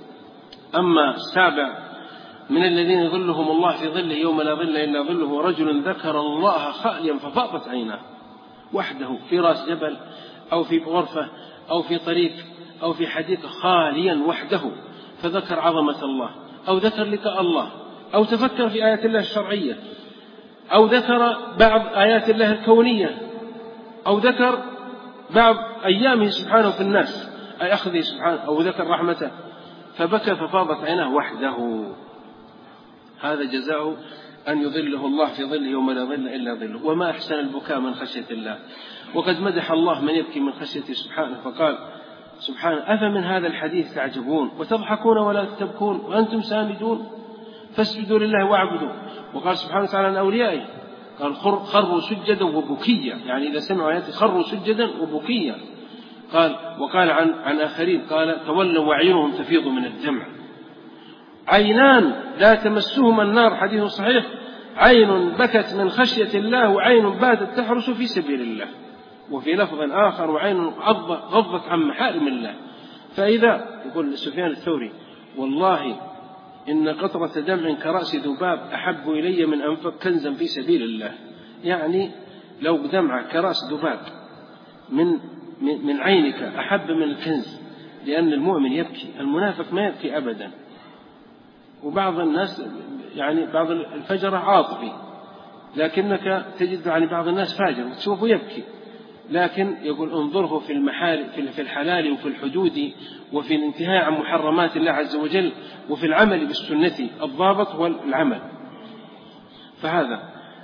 أما السابع من الذين ظلهم الله في ظله يوم لا ظل إلا ظله: ورجل ذكر الله خاليا ففاضت عيناه، وحده في راس جبل أو في غرفة أو في طريق أو في حديقة، خاليا وحده، فذكر عظمة الله أو ذكر لقاء الله أو تفكر في آيات الله الشرعية أو ذكر بعض آيات الله الكونية، أو ذكر بعض أيامه سبحانه في الناس، أي أخذه سبحانه، أو ذكر رحمته فبكى ففاضت عيناه وحده. هذا جزاؤه أن يظله الله في ظله يوم لا ظل إلا ظله. وما أحسن البكاء من خشية الله. وقد مدح الله من يبكي من خشيته سبحانه فقال سبحانه: أفمن هذا الحديث تعجبون وتضحكون ولا تبكون وأنتم سامدون فاسجدوا لله واعبدوا. وقال سبحانه وتعالى عن أوليائه قال: خروا سجدا وبكيا، يعني إذا سمعوا آياته خروا سجدا وبكيا. وقال عن آخرين قال: تولوا وعيونهم تفيض من الدمع. عينان لا تمسهما النار، حديث صحيح، عين بكت من خشية الله وعين باتت تحرس في سبيل الله. وفي لفظ آخر: وعين غضت عن محارم الله. فإذا يقول سفيان الثوري: والله إن قطرة دمع كرأس ذباب أحب إلي من أنفق كنزا في سبيل الله. يعني لو دمعة كرأس ذباب من عينك أحب من الكنز، لأن المؤمن يبكي، المنافق ما يبكي أبدا. وبعض الناس يعني بعض الفجر عاطفي، لكنك تجد يعني بعض الناس فاجر وتشوفه يبكي. لكن يقول انظره في الحلال وفي الحدود وفي الانتهاء عن محرمات الله عز وجل وفي العمل بالسنة. الضابط هو العمل. فهذا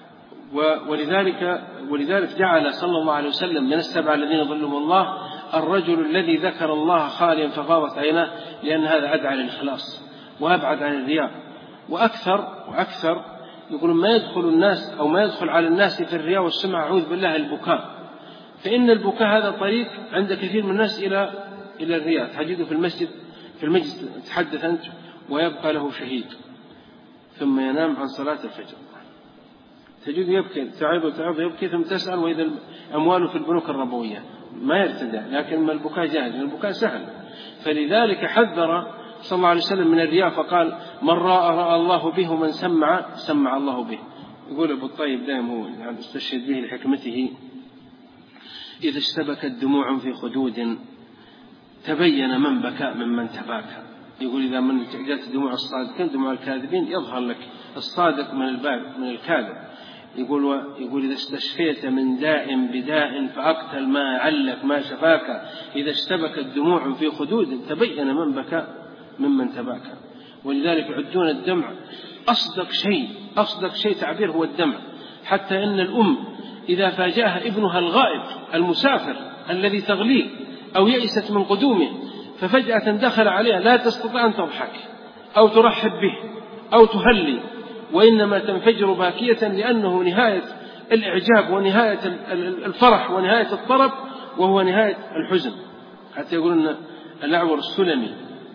ولذلك جعل صلى الله عليه وسلم من السبعة الذين ظلهم الله الرجل الذي ذكر الله خاليا ففاضت عيناه، لأن هذا أدعى للإخلاص وأبعد عن الرياء. وأكثر يقولون ما يدخل الناس أو ما يدخل على الناس في الرياء والسمع أعوذ بالله البكاء. فإن البكاء هذا طريق عند كثير من الناس إلى الرياء. تجده في المجلس تحدث أنت ويبقى له شهيد ثم ينام عن صلاة الفجر. تجده يبكي تعب يبكي ثم تسأل وإذا أمواله في البنوك الربوية ما يرتدى. لكن البكاء جاهز، البكاء سهل. فلذلك حذر صلى الله عليه وسلم من الرياء فقال: من رأى الله به ومن سمع الله به. يقول أبو الطيب دائما هو يعني استشهد به لحكمته: إذا اشتبكت دموع في خدود تبين من بكى ممن تباكى. يقول إذا من جاءت دموع الصادقين دموع الكاذبين يظهر لك الصادق من الكاذب. يقول إذا استشفيت من داء بداء فأقتل ما علك ما شفاك. إذا اشتبكت دموع في خدود تبين من بكى ممن تباكى. ولذلك يعدون الدمع أصدق شيء تعبير هو الدمع. حتى إن الأم إذا فاجأها ابنها الغائب المسافر الذي تغليه أو يئست من قدومه ففجأة دخل عليها لا تستطيع أن تضحك أو ترحب به أو تهلي، وإنما تنفجر باكية، لأنه نهاية الإعجاب ونهاية الفرح ونهاية الطرب وهو نهاية الحزن. حتى يقولون الأعور السلمي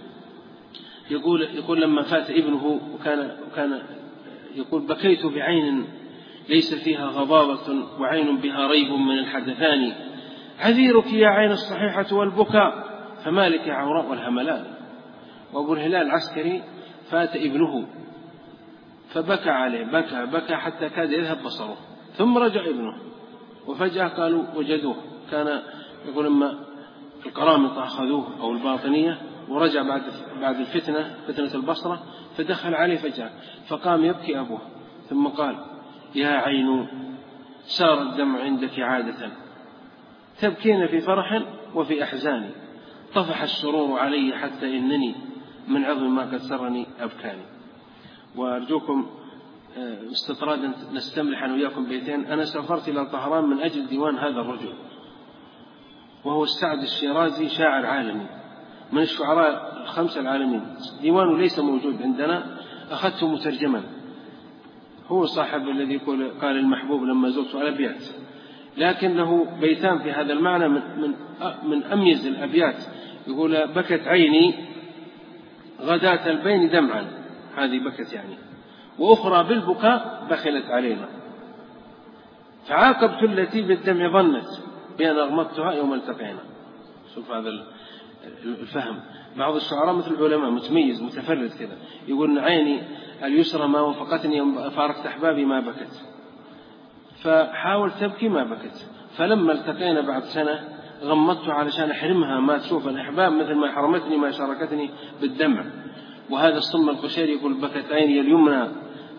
يقول لما فات ابنه وكان يقول: بكيت بعين ليس فيها غضاضة وعين بها ريب من الحدثان، عذيرك يا عين الصحيحة والبكاء فمالك عوراء والهملان. وأبو الهلال العسكري فات ابنه فبكى عليه بكى حتى كاد يذهب بصره، ثم رجع ابنه وفجأة قالوا وجدوه. كان يقول لما القرامطة أخذوه أو الباطنية ورجع بعد فتنة البصرة فدخل عليه فجأة فقام يبكي أبوه ثم قال: يا عين سار الدمع عندك عادة تبكين في فرح وفي أحزان، طفح السرور علي حتى إنني من عظم ما قد سرني أبكاني. وأرجوكم استطرادا نستملح أنا وياكم بيتين. أنا سافرت إلى طهران من أجل ديوان هذا الرجل، وهو السعد الشيرازي، شاعر عالمي من الشعراء الخمسة العالمين. ديوانه ليس موجود عندنا، أخذته مترجما. هو صاحب الذي قال المحبوب لما زرت الأبيات، لكن له بيتان في هذا المعنى من أميز الأبيات. يقول: بكت عيني غداة البين دمعا، هذه بكت يعني، وأخرى بالبكاء بخلت علينا، فعاقبت التي بالدمع ظنت بأن أغمضتها يوم التقينا. شوف هذا الفهم. بعض الشعراء مثل العلماء متميز متفرد كذا، يقول: عيني اليسرى ما وفقتني يوم فارقت أحبابي ما بكت، فحاول تبكي ما بكت، فلما التقينا بعد سنة غمضت علشان أحرمها ما تشوف الأحباب مثل ما حرمتني ما شاركتني بالدمع. وهذا الصم القشيري يقول: بكت عيني اليمنى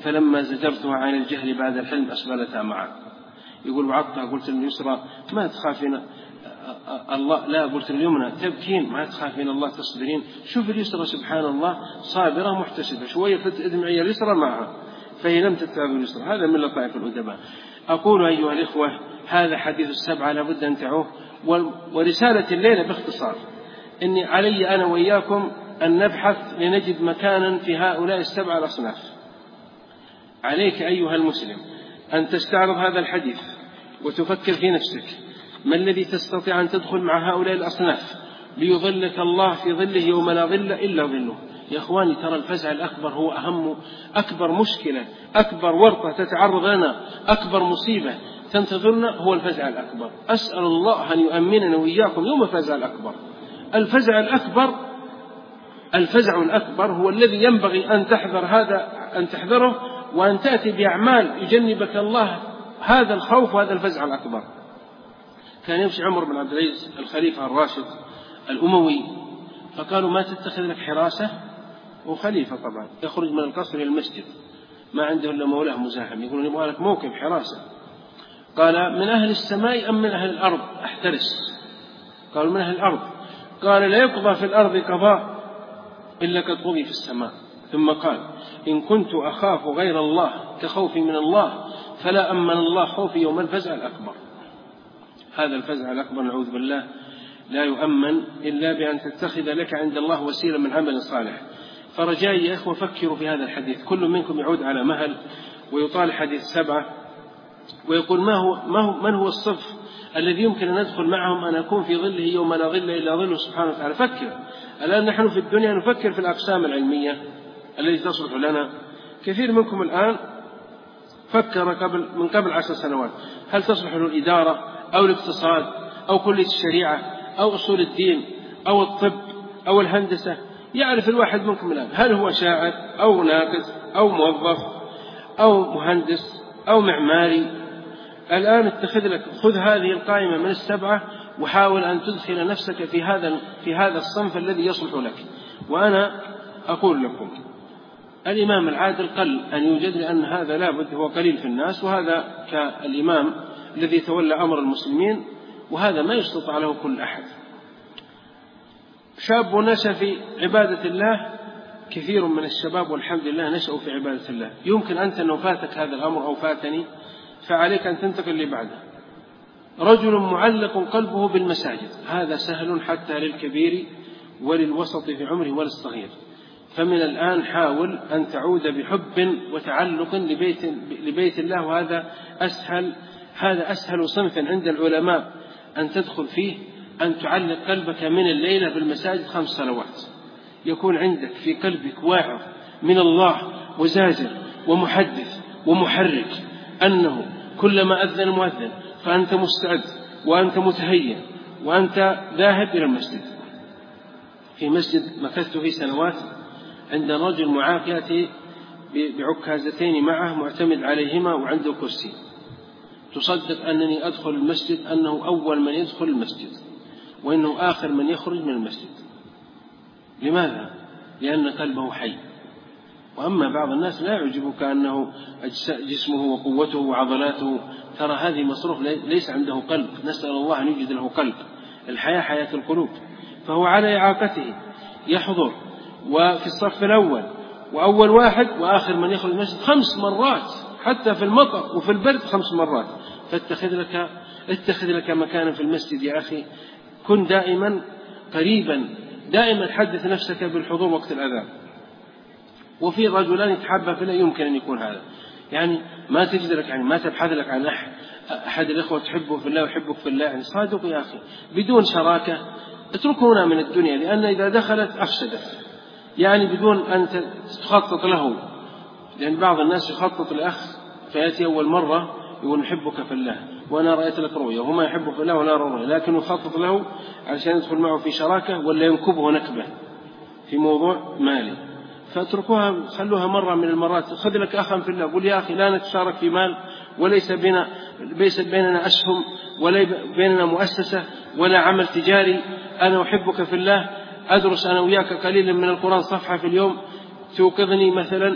فلما زجرتها عن الجهل بعد الحلم أشغلتها معا. يقول وعظتها قلت اليسرى ما تخافين الله، لا قلت اليمنى تبكين ما تخافين الله تصبرين. شوف اليسرى سبحان الله صابرة محتسبة، شوية ادمعي اليسرى معها فهي لم تتبع اليسرى. هذا من لطائف الأدباء. أقول أيها الإخوة هذا حديث السبعة لابد أن تعوه. ورسالة الليلة باختصار إني علي أنا وإياكم أن نبحث لنجد مكانا في هؤلاء السبعة الأصناف. عليك أيها المسلم أن تستعرض هذا الحديث وتفكر في نفسك ما الذي تستطيع أن تدخل مع هؤلاء الأصناف ليظلك الله في ظله يوم لا ظل إلا ظله. يا أخواني ترى الفزع الأكبر هو أهم، أكبر مشكلة، أكبر ورطة تتعرض لنا، أكبر مصيبة تنتظرنا هو الفزع الأكبر. أسأل الله أن يؤمننا وإياكم يوم الفزع الأكبر. الفزع الأكبر هو الذي ينبغي أن تحذر هذا، أن تحذره وأن تأتي بأعمال يجنبك الله هذا الخوف وهذا الفزع الأكبر. كان يمشي عمر بن عبد العزيز الخليفة الراشد الأموي فقالوا ما تتخذ لك حراسة؟ وخليفة طبعا يخرج من القصر إلى المسجد ما عنده إلا مولاه مزاحم، يقولون يبغى لك موكب حراسة. قال من أهل السماء أم من أهل الأرض أحترس؟ قالوا من أهل الأرض. قال لا يقضى في الأرض قضاء إلا قد قضي في السماء. ثم قال إن كنت أخاف غير الله كخوفي من الله فلا أمن الله خوفي يوم الفزع الأكبر. هذا الفزع الأكبر نعوذ بالله لا يؤمن إلا بأن تتخذ لك عند الله وسيلة من عمل صالح. فرجائي يا إخوة فكروا في هذا الحديث، كل منكم يعود على مهل ويطال حديث السبعة ويقول من هو الصف الذي يمكن أن ندخل معهم أن أكون في ظله يوم لا ظل إلا ظله سبحانه وتعالى. فكر الآن نحن في الدنيا نفكر في الأقسام العلمية التي تصلح لنا. كثير منكم الآن فكر من قبل 10 سنوات هل تصلح له الإدارة أو الاقتصاد أو كلية الشريعة أو أصول الدين أو الطب أو الهندسة. يعرف الواحد منكم الآن هل هو شاعر أو ناقد أو موظف أو مهندس أو معماري. الآن اتخذ لك، خذ هذه القائمة من السبعة وحاول أن تدخل نفسك في هذا الصنف الذي يصلح لك. وأنا أقول لكم الإمام العادل قل أن يوجد، لأن هذا لابد هو قليل في الناس، وهذا كالإمام الذي تولى أمر المسلمين، وهذا ما يستطاع له كل أحد. شاب نشأ في عبادة الله، كثير من الشباب والحمد لله نشأوا في عبادة الله. يمكن أنت أنه فاتك هذا الأمر أو فاتني، فعليك أن تنتقل لبعده. رجل معلق قلبه بالمساجد، هذا سهل حتى للكبير وللوسط في عمره وللصغير. فمن الآن حاول أن تعود بحب وتعلق لبيت الله، وهذا أسهل صنف عند العلماء أن تدخل فيه، أن تعلق قلبك من الليلة بالمساجد 5 صلوات. يكون عندك في قلبك واعظ من الله وزاجر ومحدث ومحرك، أنه كلما أذن المؤذن فأنت مستعد وأنت متهيئ وأنت ذاهب إلى المسجد. في مسجد مكثت فيه سنوات عند رجل معاق يأتي بعكازتين معه معتمد عليهما وعنده كرسي. تصدق أنني أدخل المسجد أنه أول من يدخل المسجد وإنه آخر من يخرج من المسجد. لماذا؟ لأن قلبه حي. وأما بعض الناس لا يعجبك أنه جسمه وقوته وعضلاته، ترى هذه مصروف، ليس عنده قلب. نسأل الله أن يجد له قلب. الحياة حياة القلوب. فهو على إعاقته يحضر وفي الصف الأول وأول واحد وآخر من يخرج المسجد 5 مرات، حتى في المطر وفي البرد 5 مرات. اتخذ لك مكانا في المسجد يا أخي، كن دائما قريبا، دائما حدث نفسك بالحضور وقت الأذان. وفي رجلان يتحابا في الله، يمكن أن يكون هذا، يعني ما تجد لك، يعني ما تبحث لك عن أحد الإخوة تحبه في الله ويحبك في الله، يعني صادق يا أخي بدون شراكة. اتركونا من الدنيا، لأن إذا دخلت أفسدت، يعني بدون أن تخطط له. لأن بعض الناس يخطط لأخ فيأتي أول مرة يقول نحبك في الله وأنا رأيت لك رؤيا، وهما يحبه في الله وأنا رؤيا، لكن يخطط له عشان يدخل معه في شراكة ولا ينكبه نكبة في موضوع مالي. فاتركوها، خلوها مرة من المرات. خذ لك أخا في الله، قل يا أخي لا نتشارك في مال، وليس بيننا أسهم، ولا بيننا مؤسسة ولا عمل تجاري. أنا أحبك في الله، أدرس أنا وياك قليلا من القرآن صفحة في اليوم توقظني مثلا،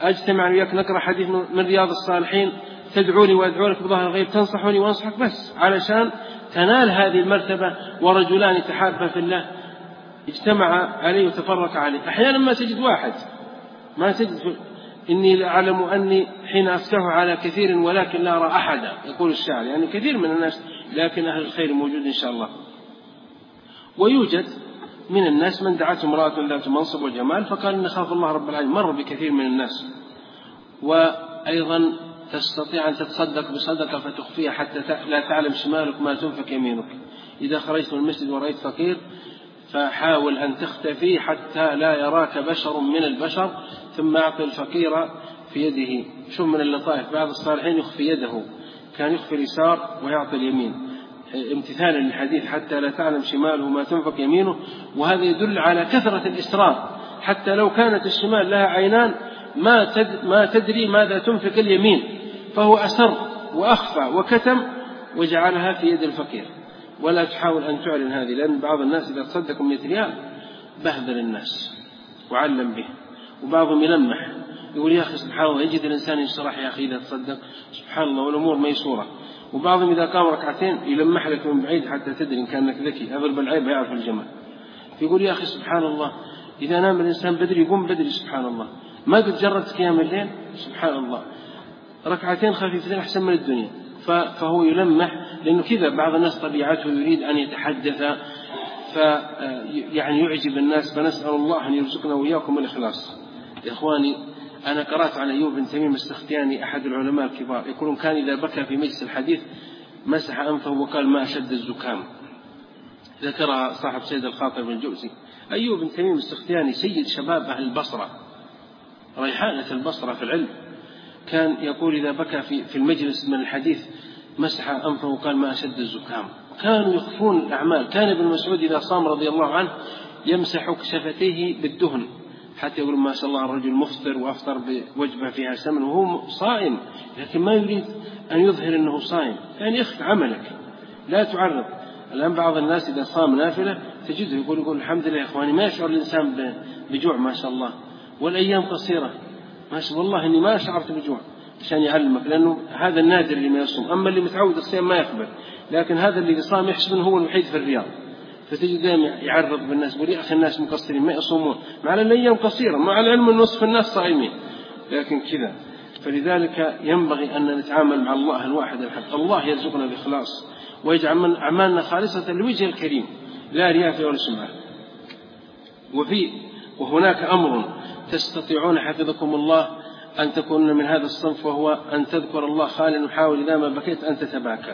أجتمع وياك نقرأ حديث من رياض الصالحين، تدعوني وأدعو لك بظهر الغيب، تنصحوني وأنصحك، بس علشان تنال هذه المرتبة. ورجلان تحابا في الله اجتمع عليه وتفرق عليه. أحيانا ما تجد واحد، ما تجد. إني أعلم أني حين أفتح على كثير ولكن لا أرى أحدا، يقول الشاعر، يعني كثير من الناس لكن أهل الخير موجود إن شاء الله. ويوجد من الناس من دعته امرأة ذات منصب وجمال فقال إن خاف الله رب العالمين، مر بكثير من الناس. وأيضا تستطيع أن تتصدق بصدقة فتخفيها حتى لا تعلم شمالك ما تنفق يمينك. إذا خرجت من المسجد ورأيت فقير فحاول أن تختفي حتى لا يراك بشر من البشر، ثم أعطي الفقير في يده. شوف من اللطائف، بعض الصالحين يخفي يده، كان يخفي اليسار ويعطي اليمين امتثالا للحديث حتى لا تعلم شماله ما تنفق يمينه. وهذا يدل على كثرة الإسراف، حتى لو كانت الشمال لها عينان ما تدري ماذا تنفق اليمين، فهو أسر وأخفى وكتم وجعلها في يد الفقير. ولا تحاول أن تعلن هذه، لأن بعض الناس إذا تصدق من ريال بهذل الناس وعلم به. وبعضهم يلمح يقول يا أخي سبحان الله، يجد الإنسان يشرح يا أخي إذا تصدق سبحان الله والأمور ميسورة. وبعضهم إذا قام ركعتين يلمح لك من بعيد حتى تدري إن كانك ذكي، أضرب العيب يعرف الجمال. يقول يا أخي سبحان الله، إذا نام الإنسان بدري يقوم بدري سبحان الله، ما قد جربت قيام الليل سبحان الله، ركعتين خفيفتين أحسن من الدنيا. فهو يلمح، لأنه كذا بعض الناس طبيعته يريد أن يتحدث يعني يعجب الناس. فنسأل الله أن يرزقنا وإياكم الإخلاص. يا إخواني، أنا قرأت عن أيوب بن تميم السختياني أحد العلماء الكبار، يقولون كان إذا بكى في مجلس الحديث مسح أنفه وقال ما أشد الزكام. ذكرها صاحب سيد الخاطر بن الجوزي. أيوب بن تميم السختياني سيد شباب أهل البصرة، ريحانة البصرة في العلم، كان يقول إذا بكى في المجلس من الحديث مسح أنفه وقال ما أشد الزكام. كانوا يخفون الأعمال. كان ابن مسعود إذا صام رضي الله عنه يمسح شفتيه بالدهن حتى يقول ما شاء الله الرجل مفطر وأفطر بوجبة فيها سمن وهو صائم، لكن ما يريد أن يظهر أنه صائم. يعني اخف عملك، لا تعرض. الآن بعض الناس إذا صام نافلة تجده يقول الحمد لله يا إخواني، ما يشعر الإنسان بجوع ما شاء الله، والأيام قصيرة ما شاء والله إني ما شعرت بجوع، عشان يعلمك، لأنه هذا النادر اللي ما يصوم. أما اللي متعود الصيام ما يقبل، لكن هذا اللي صام يحسب أنه هو الوحيد في الرياض، فتجد دائما يعرض بالناس، يقول يا أخي الناس مقصرين ما يصومون، مع الأيام قصيرة، مع العلم نصف الناس صائمين، لكن كذا. فلذلك ينبغي أن نتعامل مع الله الواحد الحق. الله يرزقنا الإخلاص ويجعل من أعمالنا خالصة لوجه الكريم لا رياء ولا سمعة. وهناك أمر تستطيعون حفظكم الله أن تكون من هذا الصنف، وهو أن تذكر الله خاليا وحاول إذا ما بكيت أن تتباكى.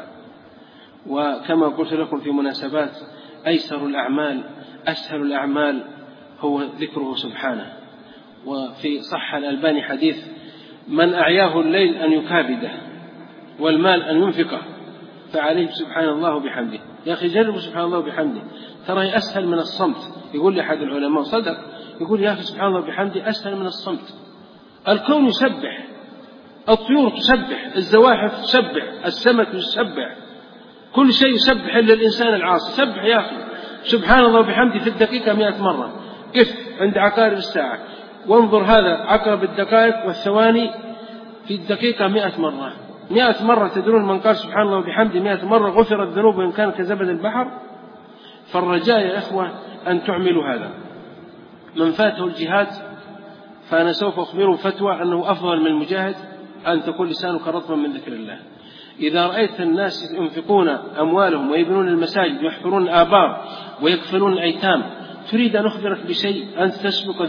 وكما قلت لكم في مناسبات، أيسر الأعمال أسهل الأعمال هو ذكره سبحانه. وفي صح الألباني حديث من أعياه الليل أن يكابده والمال أن ينفقه فعليه سبحان الله بحمده. يا أخي جربوا سبحان الله بحمده، ترى أسهل من الصمت. يقول لي أحد العلماء صدق، يقول يا أخي سبحان الله بحمده أسهل من الصمت. الكون يسبح، الطيور تسبح، الزواحف تسبح، السمك يسبح، كل شيء يسبح إلا الإنسان العاصي. سبح يا أخي سبحان الله بحمده في الدقيقة 100 مرة. قف عند عقارب الساعة وانظر هذا عقرب الدقائق والثواني في الدقيقة 100 مرة. 100 مرة. تدرون من قال سبحان الله وبحمده 100 مرة غفرت ذنوبه إن كان كزبد البحر. فالرجاء يا إخوة أن تعملوا هذا. من فاته الجهاد فأنا سوف أخبره فتوى أنه أفضل من المجاهد أن تكون لسانك رطبا من ذكر الله. إذا رأيت الناس ينفقون أموالهم ويبنون المساجد ويحفرون الآبار ويكفلون الأيتام، تريد أن أخبرك بشيء أنت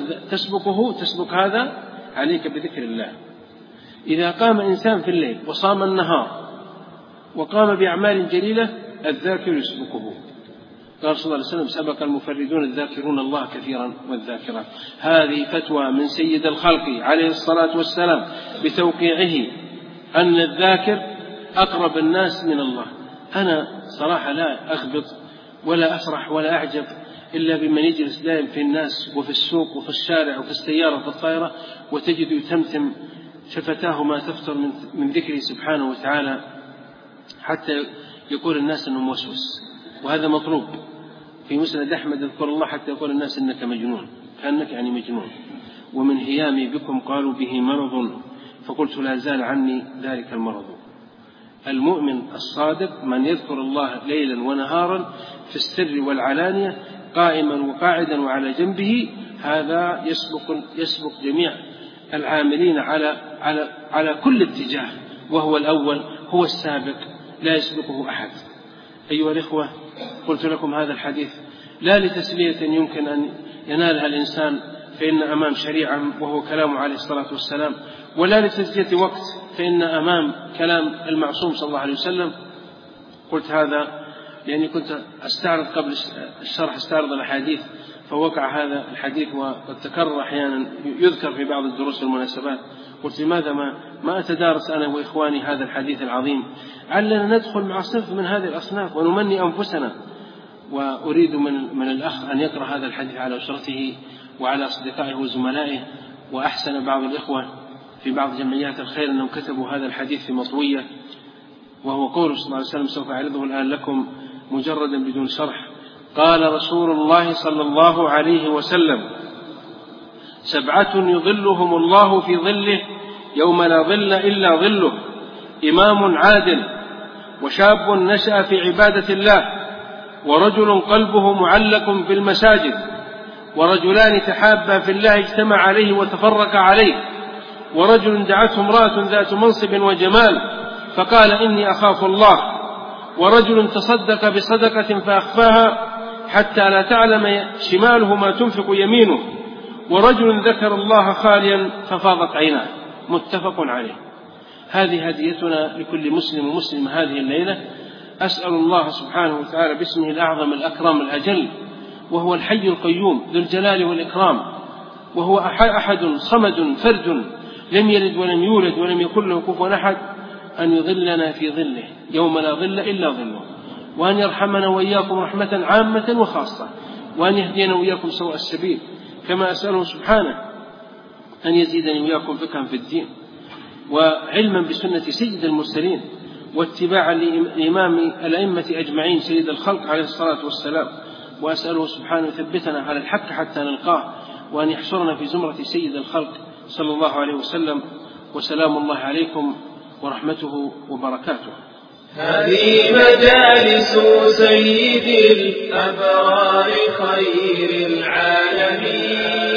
تسبق هذا، عليك بذكر الله. إذا قام إنسان في الليل وصام النهار وقام بأعمال جليلة الذاكر يسبقه. قال صلى الله عليه وسلم سبق المفردون الذاكرون الله كثيرا والذاكرات. هذه فتوى من سيد الخلق عليه الصلاة والسلام بتوقيعه أن الذاكر أقرب الناس من الله. أنا صراحة لا أغبط ولا أفرح ولا أعجب إلا بمن يجلس دائم في الناس وفي السوق وفي الشارع وفي السيارة وفي الطائرة وتجد يتمتم شفتاه ما تفطر من ذكره سبحانه وتعالى حتى يقول الناس أنه موسوس. وهذا مطلوب. في مسند أحمد اذكر الله حتى يقول الناس إنك مجنون، كأنك يعني مجنون. ومن هيامي بكم قالوا به مرض، فقلت لا زال عني ذلك المرض. المؤمن الصادق من يذكر الله ليلا ونهارا في السر والعلانية قائما وقاعدا وعلى جنبه، هذا يسبق جميع العاملين على كل اتجاه، وهو الأول، هو السابق، لا يسبقه أحد. أيها الإخوة، قلت لكم هذا الحديث لا لتسلية يمكن أن ينالها الإنسان فإن أمام شريعة وهو كلامه عليه الصلاة والسلام، ولا لتسلية وقت فإن أمام كلام المعصوم صلى الله عليه وسلم. قلت هذا لأني كنت أستعرض قبل الشرح الأحاديث، فوقع هذا الحديث وقد تكرر أحيانا يذكر في بعض الدروس والمناسبات. قلت لماذا ما أتدارس أنا وإخواني هذا الحديث العظيم، علنا ندخل مع صنف من هذه الأصناف ونمني أنفسنا. وأريد من الأخ أن يقرأ هذا الحديث على أسرته وعلى أصدقائه وزملائه. وأحسن بعض الإخوة في بعض جمعيات الخير أنهم كتبوا هذا الحديث في مطوية، وهو قول صلى الله عليه وسلم، سوف أعرضه الآن لكم مجردا بدون شرح. قال رسول الله صلى الله عليه وسلم: 7 يظلهم الله في ظله يوم لا ظل إلا ظله: إمام عادل، وشاب نشأ في عبادة الله، ورجل قلبه معلق بالمساجد، ورجلان تحابا في الله اجتمع عليه وتفرق عليه، ورجل دعته امرأة ذات منصب وجمال فقال إني أخاف الله، ورجل تصدق بصدقة فأخفاها حتى لا تعلم شماله ما تنفق يمينه، ورجل ذكر الله خاليا ففاضت عيناه. متفق عليه. هذه هديتنا لكل مسلم ومسلم هذه الليلة. أسأل الله سبحانه وتعالى باسمه الأعظم الأكرم الأجل، وهو الحي القيوم ذو الجلال والإكرام، وهو أحد صمد فرد لم يلد ولم يولد ولم يكن له كفوا أحد، أن يظلنا في ظله يوم لا ظل إلا ظله، وأن يرحمنا وإياكم رحمة عامة وخاصة، وأن يهدينا وإياكم سواء السبيل. كما أسأله سبحانه أن يزيدني وإياكم فقها في الدين وعلما بسنة سيد المرسلين، واتباعا لإمام الأئمة أجمعين سيد الخلق عليه الصلاة والسلام. وأسأله سبحانه يثبتنا على الحق حتى نلقاه، وأن يحشرنا في زمرة سيد الخلق صلى الله عليه وسلم. وسلام الله عليكم ورحمته وبركاته. هذه مجالس سيد الأبرار خير العالمين.